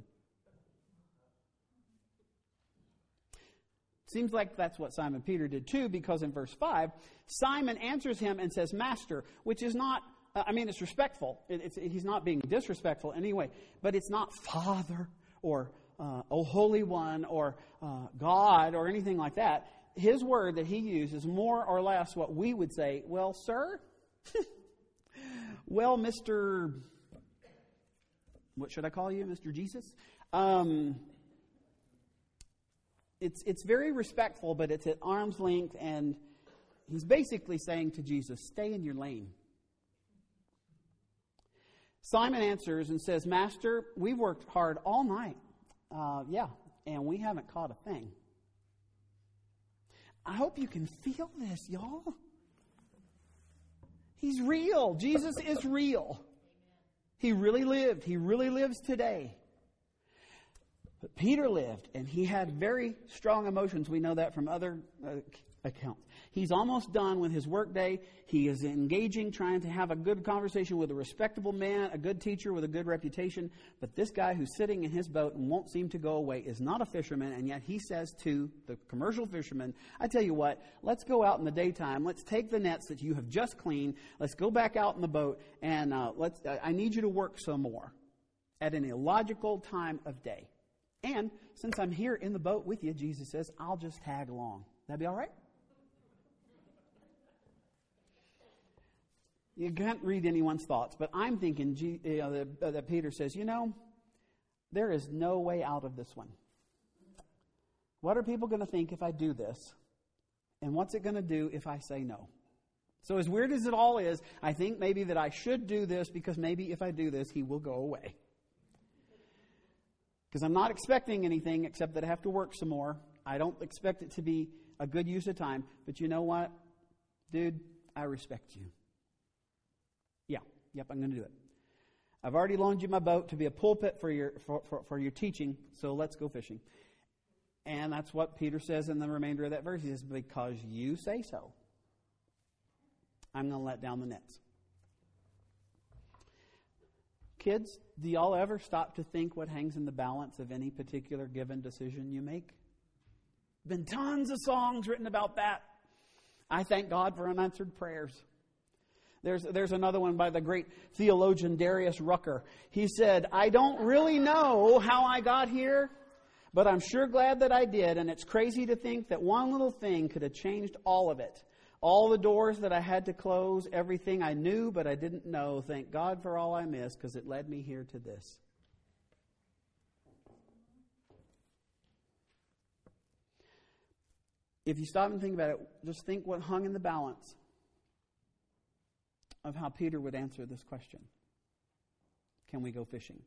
Seems like that's what Simon Peter did too, because in verse five, Simon answers him and says, Master, which is not I mean, it's respectful. It, it's, he's not being disrespectful anyway. But it's not Father or uh, O Holy One or uh, God or anything like that. His word that he uses is more or less what we would say, well, sir, well, Mister What should I call you, Mister Jesus? Um, it's it's very respectful, but it's at arm's length, and he's basically saying to Jesus, stay in your lane. Simon answers and says, Master, we've worked hard all night. Uh, yeah, and we haven't caught a thing. I hope you can feel this, y'all. He's real. Jesus is real. He really lived. He really lives today. But Peter lived, and he had very strong emotions. We know that from other uh, accounts. He's almost done with his workday. He is engaging, trying to have a good conversation with a respectable man, a good teacher with a good reputation. But this guy who's sitting in his boat and won't seem to go away is not a fisherman, and yet he says to the commercial fisherman, I tell you what, let's go out in the daytime. Let's take the nets that you have just cleaned. Let's go back out in the boat, and uh, let's. I need you to work some more at an illogical time of day. And since I'm here in the boat with you, Jesus says, I'll just tag along. That'd be all right? You can't read anyone's thoughts, but I'm thinking G, you know, that, uh, that Peter says, you know, there is no way out of this one. What are people going to think if I do this? And what's it going to do if I say no? So as weird as it all is, I think maybe that I should do this because maybe if I do this, he will go away. Because I'm not expecting anything except that I have to work some more. I don't expect it to be a good use of time. But you know what? Dude, I respect you. Yeah, yep, I'm going to do it. I've already loaned you my boat to be a pulpit for your for, for, for your teaching, so let's go fishing. And that's what Peter says in the remainder of that verse. He says, because you say so, I'm going to let down the nets. Kids, do y'all ever stop to think what hangs in the balance of any particular given decision you make? Been tons of songs written about that. I thank God for unanswered prayers. There's, there's another one by the great theologian Darius Rucker. He said, I don't really know how I got here, but I'm sure glad that I did. And it's crazy to think that one little thing could have changed all of it. All the doors that I had to close, everything I knew but I didn't know. Thank God for all I missed because it led me here to this. If you stop and think about it, just think what hung in the balance of how Peter would answer this question. Can we go fishing?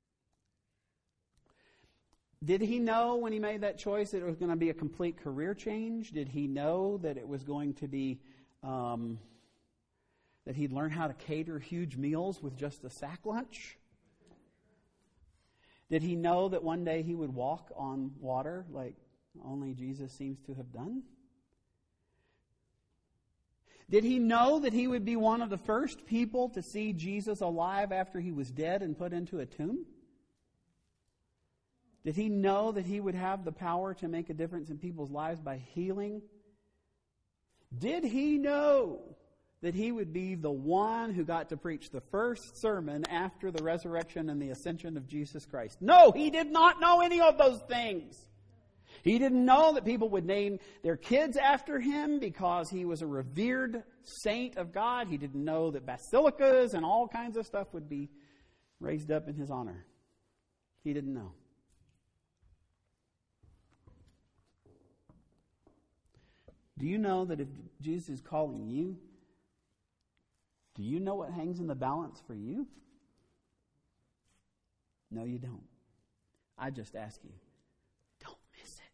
Did he know when he made that choice that it was going to be a complete career change? Did he know that it was going to be, um, that he'd learn how to cater huge meals with just a sack lunch? Did he know that one day he would walk on water like only Jesus seems to have done? Did he know that he would be one of the first people to see Jesus alive after he was dead and put into a tomb? Did he know that he would have the power to make a difference in people's lives by healing? Did he know that he would be the one who got to preach the first sermon after the resurrection and the ascension of Jesus Christ? No, he did not know any of those things. He didn't know that people would name their kids after him because he was a revered saint of God. He didn't know that basilicas and all kinds of stuff would be raised up in his honor. He didn't know. Do you know that if Jesus is calling you, do you know what hangs in the balance for you? No, you don't. I just ask you, don't miss it.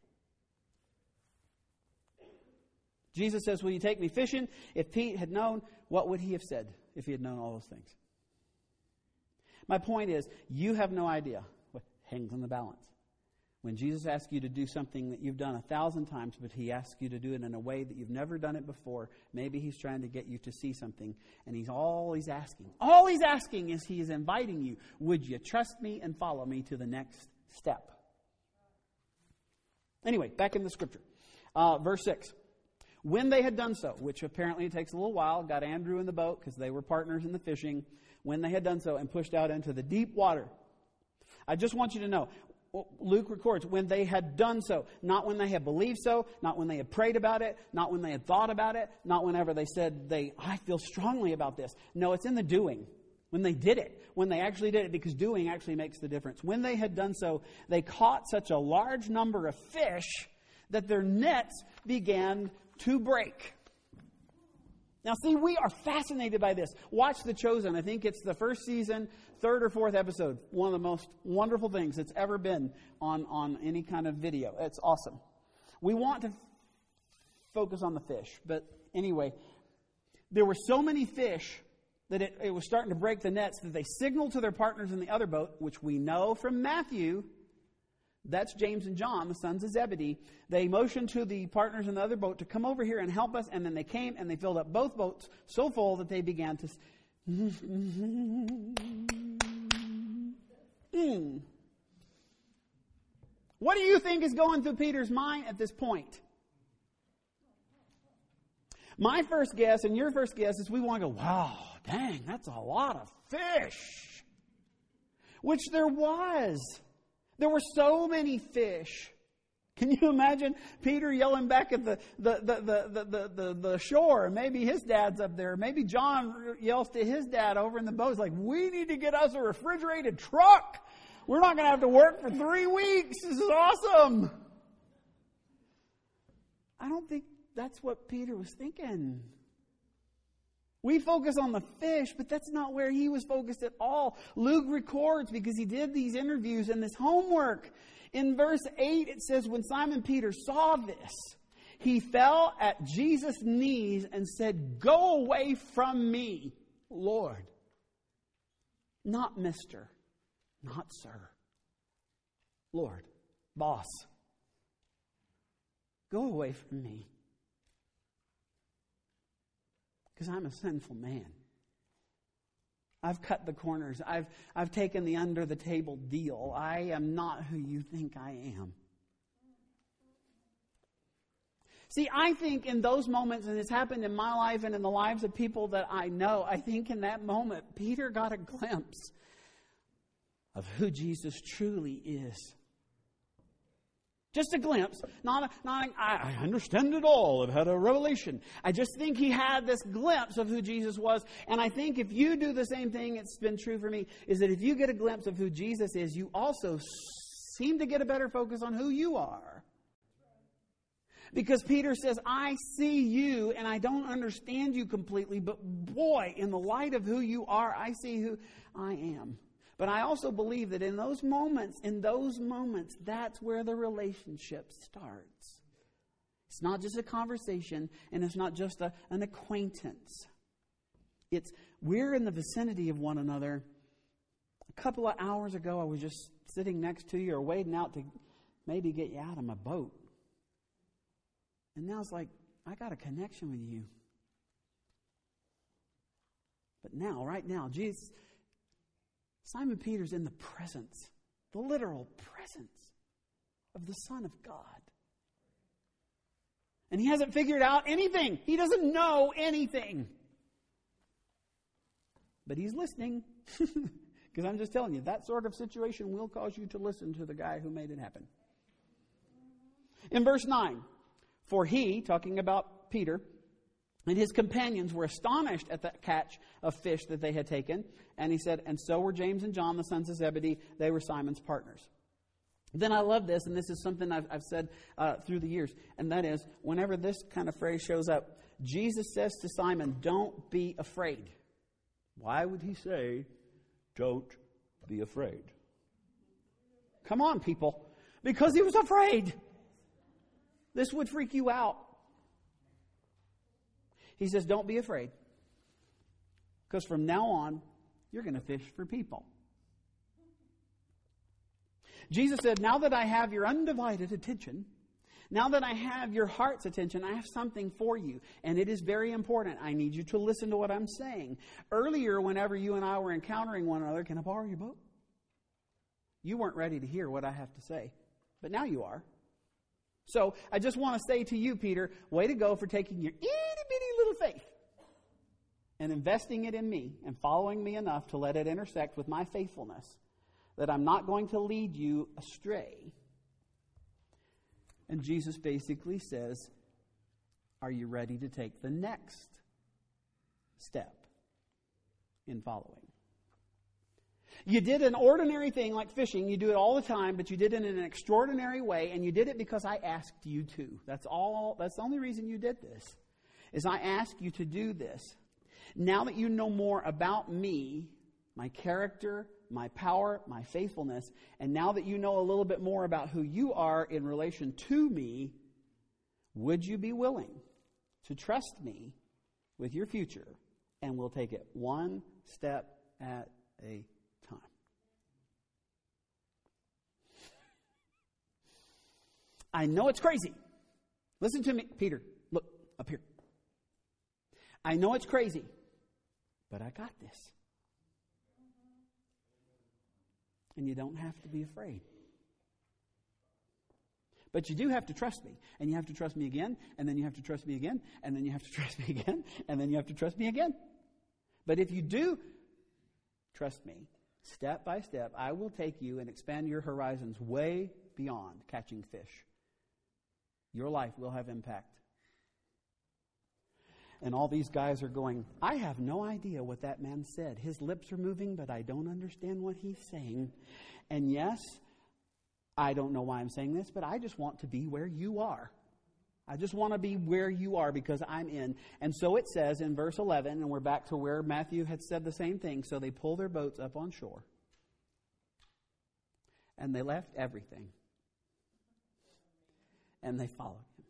Jesus says, will you take me fishing? If Pete had known, what would he have said if he had known all those things? My point is, you have no idea what hangs in the balance. When Jesus asks you to do something that you've done a thousand times, but he asks you to do it in a way that you've never done it before, maybe he's trying to get you to see something, and he's all he's asking. All he's asking is he is inviting you. Would you trust me and follow me to the next step? Anyway, back in the scripture. Uh, verse six. When they had done so, which apparently takes a little while, got Andrew in the boat because they were partners in the fishing. When they had done so and pushed out into the deep water. I just want you to know, Luke records, when they had done so, not when they had believed so, not when they had prayed about it, not when they had thought about it, not whenever they said, they, I feel strongly about this. No, it's in the doing. When they did it, when they actually did it, because doing actually makes the difference. When they had done so, they caught such a large number of fish that their nets began to break. Now, see, we are fascinated by this. Watch The Chosen. I think it's the first season, third or fourth episode. One of the most wonderful things that's ever been on, on any kind of video. It's awesome. We want to f- focus on the fish. But anyway, there were so many fish that it, it was starting to break the nets that they signaled to their partners in the other boat, which we know from Matthew. That's James and John, the sons of Zebedee. They motioned to the partners in the other boat to come over here and help us. And then they came and they filled up both boats so full that they began to... mm. What do you think is going through Peter's mind at this point? My first guess and your first guess is we want to go, wow, dang, that's a lot of fish. Which there was. There were so many fish. Can you imagine Peter yelling back at the, the, the, the, the, the, the shore? Maybe his dad's up there. Maybe John yells to his dad over in the boat. It's like, we need to get us a refrigerated truck. We're not going to have to work for three weeks. This is awesome. I don't think that's what Peter was thinking. We focus on the fish, but that's not where he was focused at all. Luke records, because he did these interviews and this homework. In verse eight, it says, when Simon Peter saw this, he fell at Jesus' knees and said, go away from me, Lord. Not mister, not sir. Lord, boss. Go away from me. Because I'm a sinful man. I've cut the corners. I've, I've taken the under-the-table deal. I am not who you think I am. See, I think in those moments, and it's happened in my life and in the lives of people that I know, I think in that moment, Peter got a glimpse of who Jesus truly is. Just a glimpse. Not, a, not a, I understand it all. I've had a revelation. I just think he had this glimpse of who Jesus was. And I think if you do the same thing, it's been true for me, is that if you get a glimpse of who Jesus is, you also seem to get a better focus on who you are. Because Peter says, I see you and I don't understand you completely, but boy, in the light of who you are, I see who I am. But I also believe that in those moments, in those moments, that's where the relationship starts. It's not just a conversation, and it's not just a, an acquaintance. It's, we're in the vicinity of one another. A couple of hours ago, I was just sitting next to you or waiting out to maybe get you out of my boat. And now it's like, I got a connection with you. But now, right now, Jesus... Simon Peter's in the presence, the literal presence of the Son of God. And he hasn't figured out anything. He doesn't know anything. But he's listening. Because I'm just telling you, that sort of situation will cause you to listen to the guy who made it happen. In verse nine, for he, talking about Peter, and his companions were astonished at the catch of fish that they had taken. And he said, and so were James and John, the sons of Zebedee. They were Simon's partners. Then I love this, and this is something I've, I've said uh, through the years. And that is, whenever this kind of phrase shows up, Jesus says to Simon, don't be afraid. Why would he say, don't be afraid? Come on, people. Because he was afraid. This would freak you out. He says, don't be afraid. Because from now on, you're going to fish for people. Jesus said, now that I have your undivided attention, now that I have your heart's attention, I have something for you. And it is very important. I need you to listen to what I'm saying. Earlier, whenever you and I were encountering one another, can I borrow your boat? You weren't ready to hear what I have to say. But now you are. So I just want to say to you, Peter, way to go for taking your itty-bitty little faith and investing it in me and following me enough to let it intersect with my faithfulness, that I'm not going to lead you astray. And Jesus basically says, are you ready to take the next step in following? You did an ordinary thing like fishing. You do it all the time, but you did it in an extraordinary way, and you did it because I asked you to. That's all. That's the only reason you did this, is I asked you to do this. Now that you know more about me, my character, my power, my faithfulness, and now that you know a little bit more about who you are in relation to me, would you be willing to trust me with your future? And we'll take it one step at a time. I know it's crazy. Listen to me, Peter. Look up here. I know it's crazy, but I got this. And you don't have to be afraid. But you do have to trust me. And you have to trust me again, and then you have to trust me again, and then you have to trust me again, and then you have to trust me again. But if you do trust me, step by step, I will take you and expand your horizons way beyond catching fish. Your life will have impact. And all these guys are going, I have no idea what that man said. His lips are moving, but I don't understand what he's saying. And yes, I don't know why I'm saying this, but I just want to be where you are. I just want to be where you are because I'm in. And so it says in verse eleven, and we're back to where Matthew had said the same thing. So they pull their boats up on shore. And they left everything. And they followed him.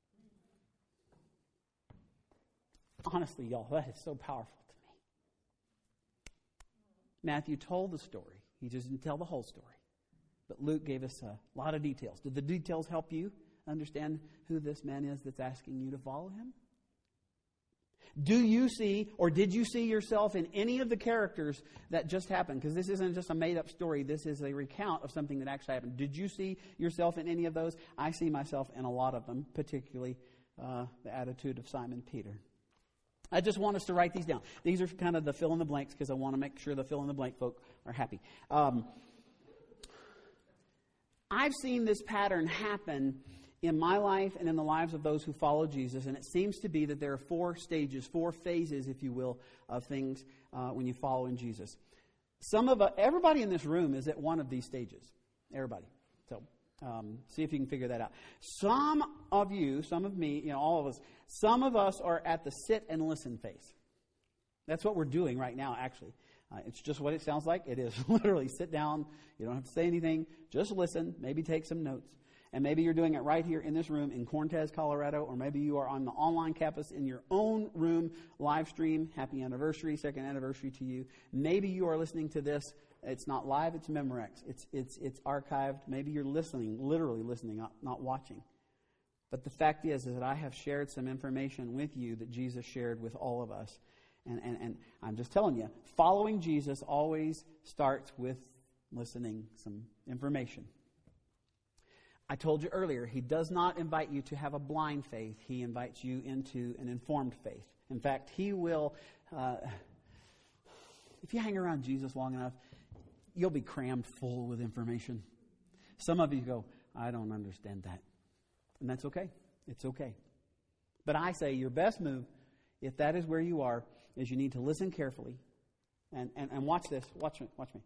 Honestly, y'all, that is so powerful to me. Matthew told the story. He just didn't tell the whole story. But Luke gave us a lot of details. Did the details help you understand who this man is that's asking you to follow him? Do you see, or did you see yourself in any of the characters that just happened? Because this isn't just a made-up story. This is a recount of something that actually happened. Did you see yourself in any of those? I see myself in a lot of them, particularly uh, the attitude of Simon Peter. I just want us to write these down. These are kind of the fill-in-the-blanks because I want to make sure the fill-in-the-blank folk are happy. Um, I've seen this pattern happen in my life and in the lives of those who follow Jesus, and it seems to be that there are four stages, four phases, if you will, of things uh, when you follow in Jesus. Some of uh, everybody in this room is at one of these stages. Everybody. So um, see if you can figure that out. Some of you, some of me, you know, all of us, some of us are at the sit and listen phase. That's what we're doing right now, actually. Uh, it's just what it sounds like. It is literally sit down. You don't have to say anything. Just listen. Maybe take some notes. And maybe you're doing it right here in this room in Cortez, Colorado, or maybe you are on the online campus in your own room, live stream. Happy anniversary, second anniversary to you. Maybe you are listening to this. It's not live, it's Memorex. It's it's it's archived. Maybe you're listening, literally listening, not, not watching. But the fact is, is that I have shared some information with you that Jesus shared with all of us. And, and, and I'm just telling you, following Jesus always starts with listening some information. I told you earlier, he does not invite you to have a blind faith. He invites you into an informed faith. In fact, he will, uh, if you hang around Jesus long enough, you'll be crammed full with information. Some of you go, I don't understand that. And that's okay. It's okay. But I say your best move, if that is where you are, is you need to listen carefully. And, and, and watch this. Watch me. Watch me.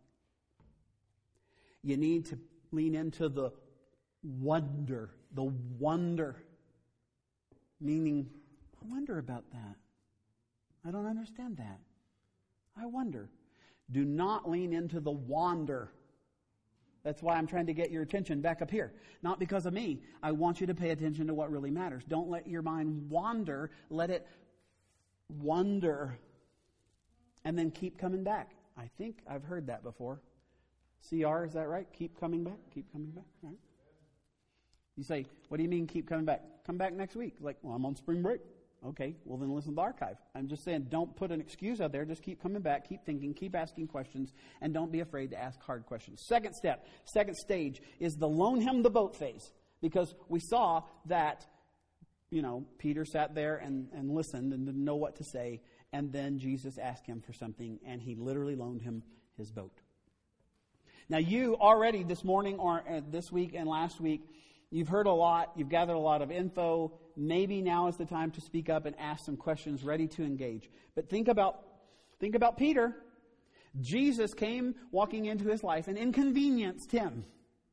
You need to lean into the wonder, the wonder, meaning, I wonder about that. I don't understand that. I wonder. Do not lean into the wander. That's why I'm trying to get your attention back up here. Not because of me. I want you to pay attention to what really matters. Don't let your mind wander. Let it wonder. And then keep coming back. I think I've heard that before. C R, is that right? Keep coming back? Keep coming back? All right. You say, what do you mean keep coming back? Come back next week. Like, well, I'm on spring break. Okay, well then listen to the archive. I'm just saying, don't put an excuse out there. Just keep coming back, keep thinking, keep asking questions, and don't be afraid to ask hard questions. Second step, second stage is the loan him the boat phase. Because we saw that, you know, Peter sat there and, and listened and didn't know what to say. And then Jesus asked him for something, and he literally loaned him his boat. Now, you already this morning or uh, this week and last week, you've heard a lot. You've gathered a lot of info. Maybe now is the time to speak up and ask some questions, ready to engage. But think about, think about Peter. Jesus came walking into his life and inconvenienced him.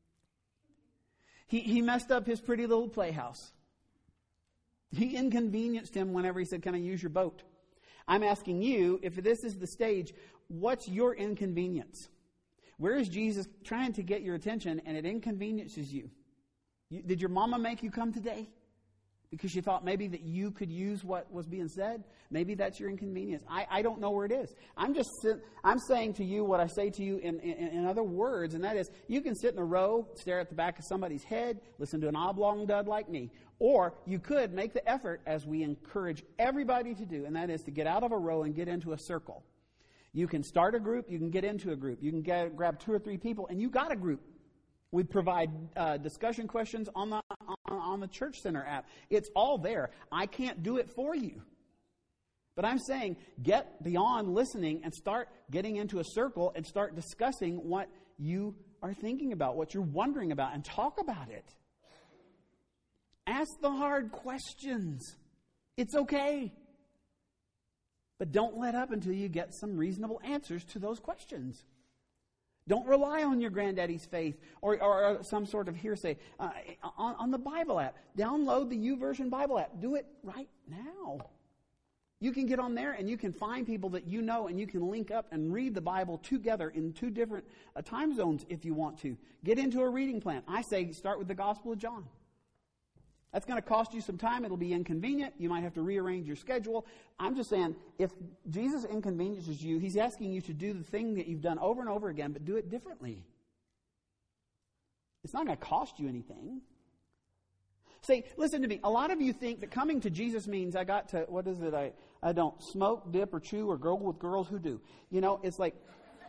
He, he messed up his pretty little playhouse. He inconvenienced him whenever he said, "Can I use your boat?" I'm asking you, if this is the stage, what's your inconvenience? Where is Jesus trying to get your attention and it inconveniences you? you? Did your mama make you come today? Because she thought maybe that you could use what was being said? Maybe that's your inconvenience. I, I don't know where it is. I'm just I'm saying to you what I say to you in, in, in other words, and that is, you can sit in a row, stare at the back of somebody's head, listen to an oblong dud like me. Or you could make the effort, as we encourage everybody to do, and that is to get out of a row and get into a circle. You can start a group, you can get into a group, you can get, grab two or three people, and you got a group. We provide uh, discussion questions on the on, on the Church Center app. It's all there. I can't do it for you. But I'm saying get beyond listening and start getting into a circle and start discussing what you are thinking about, what you're wondering about, and talk about it. Ask the hard questions. It's okay. But don't let up until you get some reasonable answers to those questions. Don't rely on your granddaddy's faith or, or, or some sort of hearsay. Uh, on, on the Bible app, download the YouVersion Bible app. Do it right now. You can get on there and you can find people that you know and you can link up and read the Bible together in two different uh, time zones if you want to. Get into a reading plan. I say start with the Gospel of John. That's going to cost you some time. It'll be inconvenient. You might have to rearrange your schedule. I'm just saying, if Jesus inconveniences you, he's asking you to do the thing that you've done over and over again, but do it differently. It's not going to cost you anything. Say, listen to me. A lot of you think that coming to Jesus means I got to, what is it? I, I don't smoke, dip, or chew, or go with girls who do. You know, it's like,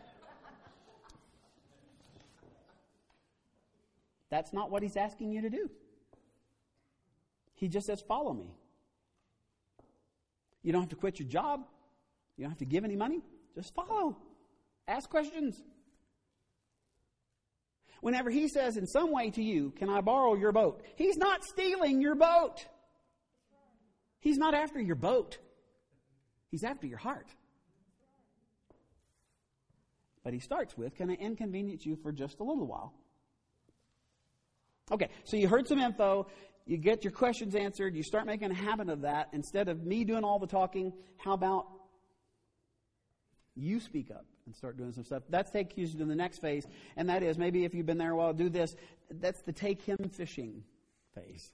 that's not what he's asking you to do. He just says, follow me. You don't have to quit your job. You don't have to give any money. Just follow. Ask questions. Whenever he says in some way to you, can I borrow your boat? He's not stealing your boat. He's not after your boat. He's after your heart. But he starts with, can I inconvenience you for just a little while? Okay, so you heard some info. You get your questions answered. You start making a habit of that. Instead of me doing all the talking, how about you speak up and start doing some stuff? That takes you to the next phase, and that is, maybe if you've been there a while, do this. That's the take him fishing phase.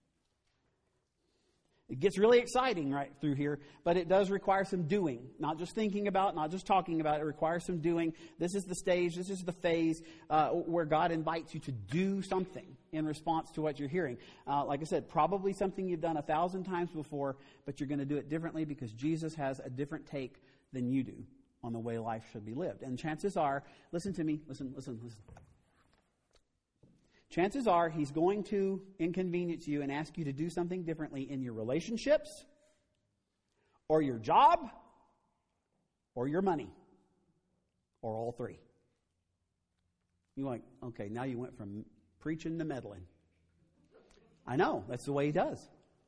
It gets really exciting right through here, but it does require some doing. Not just thinking about, not just talking about. It requires some doing. This is the stage, this is the phase uh, where God invites you to do something in response to what you're hearing. Uh, like I said, probably something you've done a thousand times before, but you're going to do it differently because Jesus has a different take than you do on the way life should be lived. And chances are, listen to me, listen, listen, listen. Chances are he's going to inconvenience you and ask you to do something differently in your relationships, or your job, or your money, or all three. You're like, okay, now you went from preaching to meddling. I know, that's the way he does.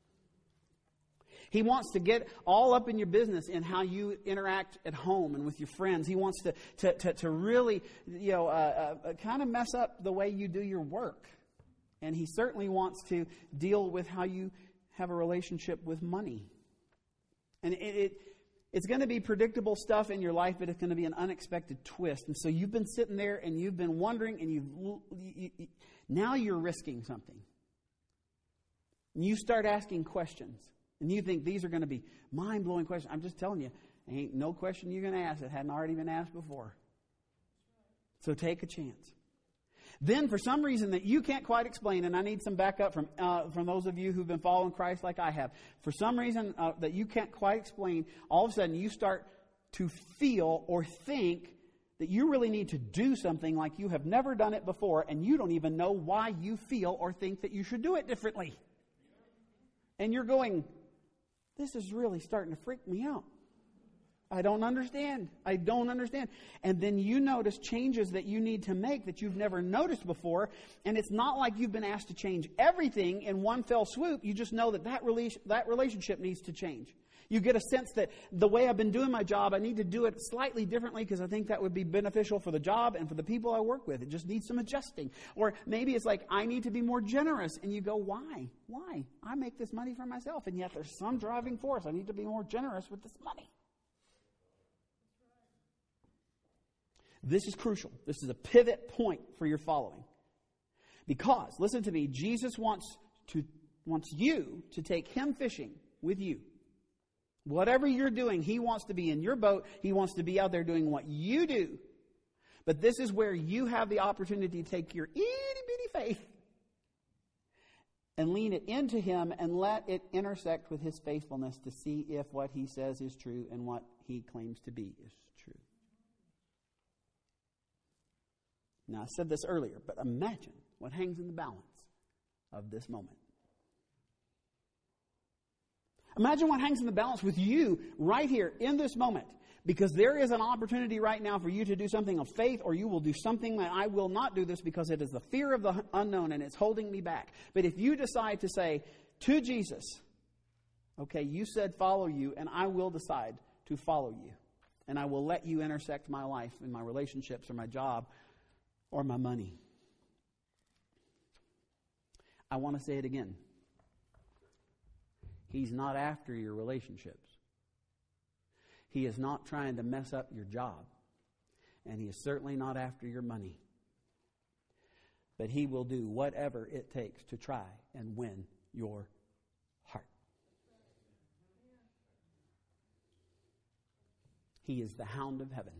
He wants to get all up in your business in how you interact at home and with your friends. He wants to to to, to really, you know, uh, uh, kind of mess up the way you do your work. And he certainly wants to deal with how you have a relationship with money. And it, it it's going to be predictable stuff in your life, but it's going to be an unexpected twist. And so you've been sitting there and you've been wondering, and you've you, you, now you're risking something. And you start asking questions. And you think these are going to be mind-blowing questions. I'm just telling you, ain't no question you're going to ask that hadn't already been asked before. So take a chance. Then, for some reason that you can't quite explain, and I need some backup from uh, from those of you who've been following Christ like I have. For some reason uh, that you can't quite explain, all of a sudden you start to feel or think that you really need to do something like you have never done it before, and you don't even know why you feel or think that you should do it differently. And you're going, this is really starting to freak me out. I don't understand. I don't understand. And then you notice changes that you need to make that you've never noticed before. And it's not like you've been asked to change everything in one fell swoop. You just know that that, rela- that relationship needs to change. You get a sense that the way I've been doing my job, I need to do it slightly differently because I think that would be beneficial for the job and for the people I work with. It just needs some adjusting. Or maybe it's like, I need to be more generous. And you go, why? Why? I make this money for myself. And yet there's some driving force. I need to be more generous with this money. This is crucial. This is a pivot point for your following. Because, listen to me, Jesus wants to wants you to take Him fishing with you. Whatever you're doing, He wants to be in your boat. He wants to be out there doing what you do. But this is where you have the opportunity to take your itty-bitty faith and lean it into Him and let it intersect with His faithfulness to see if what He says is true and what He claims to be is true. Now, I said this earlier, but imagine what hangs in the balance of this moment. Imagine what hangs in the balance with you right here in this moment. Because there is an opportunity right now for you to do something of faith, or you will do something that I will not do this because it is the fear of the unknown and it's holding me back. But if you decide to say to Jesus, okay, you said follow you, and I will decide to follow you. And I will let you intersect my life and my relationships or my job or my money. I want to say it again. He's not after your relationships. He is not trying to mess up your job. And He is certainly not after your money. But He will do whatever it takes to try and win your heart. He is the hound of heaven.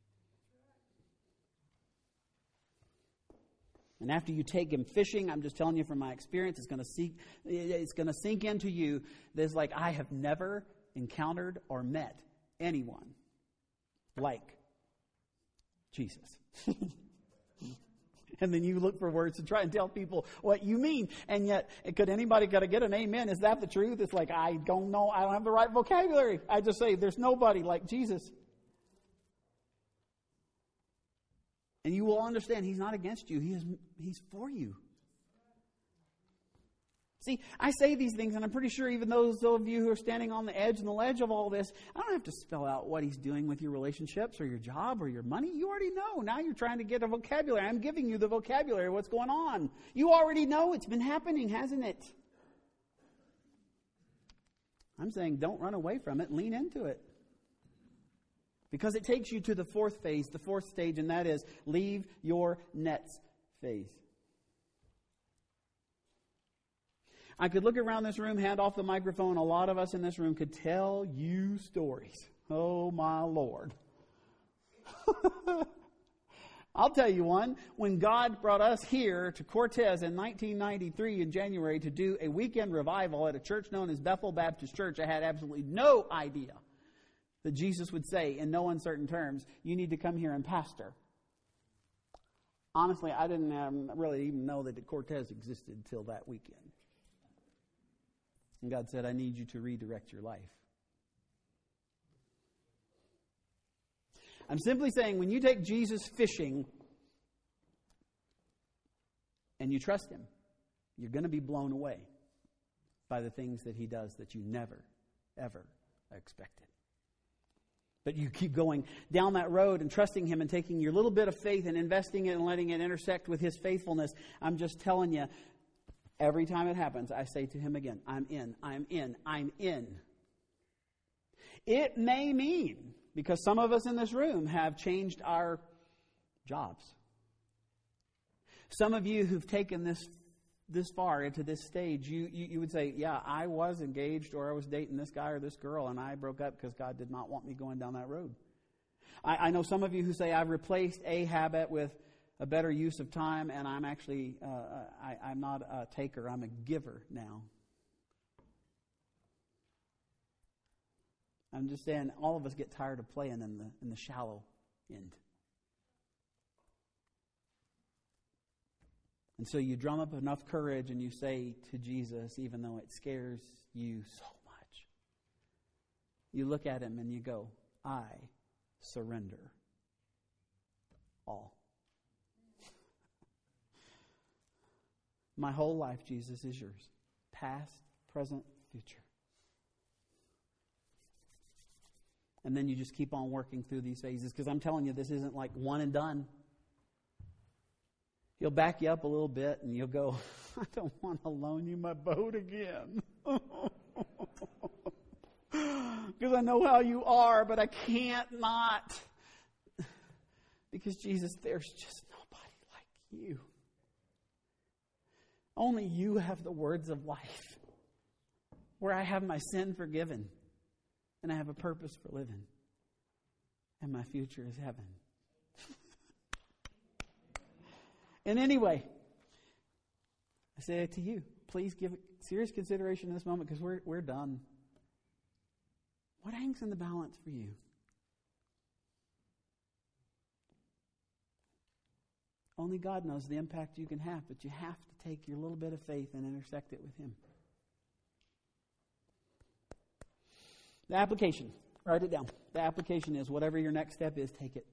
And after you take Him fishing, I'm just telling you from my experience, it's going to sink, it's going to sink into you. There's like, I have never encountered or met anyone like Jesus. And then you look for words to try and tell people what you mean. And yet, could anybody got to get an amen? Is that the truth? It's like, I don't know. I don't have the right vocabulary. I just say, there's nobody like Jesus. And you will understand He's not against you. He is, He's for you. See, I say these things, and I'm pretty sure even those of you who are standing on the edge and the ledge of all this, I don't have to spell out what He's doing with your relationships or your job or your money. You already know. Now you're trying to get a vocabulary. I'm giving you the vocabulary of what's going on. You already know it's been happening, hasn't it? I'm saying don't run away from it. Lean into it. Because it takes you to the fourth phase, the fourth stage, and that is leave your nets phase. I could look around this room, hand off the microphone. A lot of us in this room could tell you stories. Oh, my Lord. I'll tell you one. When God brought us here to Cortez in nineteen ninety-three in January to do a weekend revival at a church known as Bethel Baptist Church, I had absolutely no idea that Jesus would say in no uncertain terms, you need to come here and pastor. Honestly, I didn't um, really even know that Cortez existed until that weekend. And God said, I need you to redirect your life. I'm simply saying, when you take Jesus fishing and you trust Him, you're going to be blown away by the things that He does that you never, ever expected. But you keep going down that road and trusting Him and taking your little bit of faith and investing it and letting it intersect with His faithfulness. I'm just telling you, every time it happens, I say to Him again, I'm in, I'm in, I'm in. It may mean, because some of us in this room have changed our jobs. Some of you who've taken this this far into this stage, you, you, you would say, yeah, I was engaged or I was dating this guy or this girl and I broke up because God did not want me going down that road. I, I know some of you who say, I've replaced a habit with a better use of time and I'm actually, uh, I, I'm not a taker, I'm a giver now. I'm just saying, all of us get tired of playing in the in the shallow end. And so you drum up enough courage and you say to Jesus, even though it scares you so much, you look at him and you go, I surrender all. My whole life, Jesus, is yours. Past, present, future. And then you just keep on working through these phases, because I'm telling you, this isn't like one and done. He'll back you up a little bit and you'll go, I don't want to loan you my boat again. Because I know how you are, but I can't not. Because Jesus, there's just nobody like you. Only you have the words of life, where I have my sin forgiven and I have a purpose for living, and my future is heaven. And anyway, I say it to you. Please give serious consideration in this moment, because we're we're done. What hangs in the balance for you? Only God knows the impact you can have, but you have to take your little bit of faith and intersect it with Him. The application. Write it down. The application is, whatever your next step is, take it.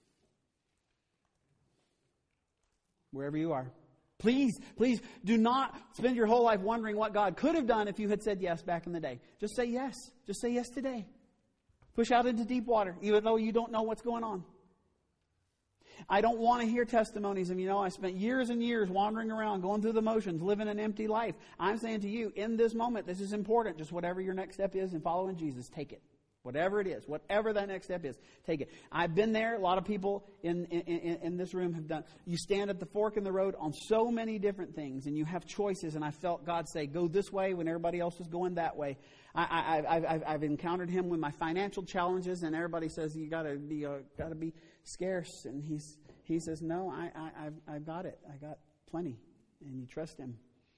Wherever you are. Please, please do not spend your whole life wondering what God could have done if you had said yes back in the day. Just say yes. Just say yes today. Push out into deep water, even though you don't know what's going on. I don't want to hear testimonies of, you know, I spent years and years wandering around, going through the motions, living an empty life. I'm saying to you, in this moment, this is important. Just whatever your next step is in following Jesus, take it. Whatever it is, whatever that next step is, take it. I've been there. A lot of people in, in, in, in this room have done. You stand at the fork in the road on so many different things, and you have choices. And I felt God say, go this way when everybody else was going that way. I, I, I've, I've, I've encountered Him with my financial challenges, and everybody says, you got to be uh, got to be scarce. And he's He says, no, I, I, I've, I've got it. I got plenty. And you trust Him.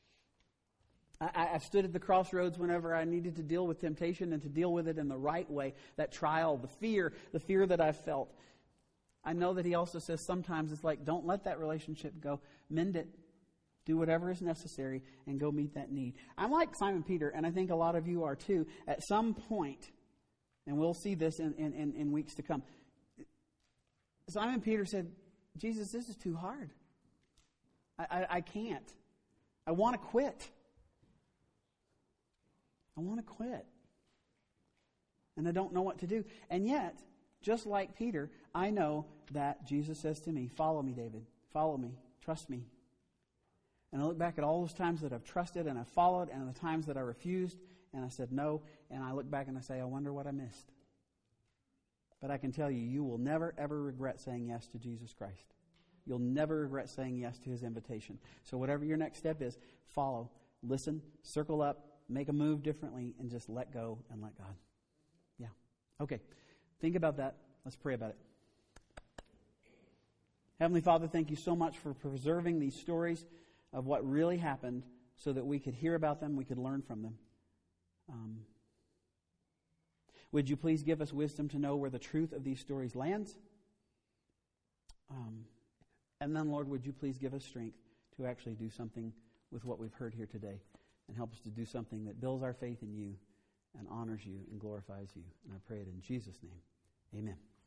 I, I've stood at the crossroads whenever I needed to deal with temptation and to deal with it in the right way. That trial, the fear, the fear that I've felt. I know that He also says sometimes it's like, don't let that relationship go. Mend it. Do whatever is necessary and go meet that need. I'm like Simon Peter, and I think a lot of you are too. At some point, and we'll see this in, in, in, in weeks to come, Simon Peter said, Jesus, this is too hard. I, I, I can't. I want to quit. I want to quit. And I don't know what to do. And yet, just like Peter, I know that Jesus says to me, follow me, David. Follow me. Trust me. And I look back at all those times that I've trusted and I've followed, and the times that I refused and I said no. And I look back and I say, I wonder what I missed. But I can tell you, you will never, ever regret saying yes to Jesus Christ. You'll never regret saying yes to His invitation. So whatever your next step is, follow, listen, circle up, make a move differently, and just let go and let God. Yeah. Okay. Think about that. Let's pray about it. Heavenly Father, thank you so much for preserving these stories of what really happened so that we could hear about them, we could learn from them. Um, would you please give us wisdom to know where the truth of these stories lands? Um, and then, Lord, would you please give us strength to actually do something with what we've heard here today, and help us to do something that builds our faith in you and honors you and glorifies you. And I pray it in Jesus' name. Amen.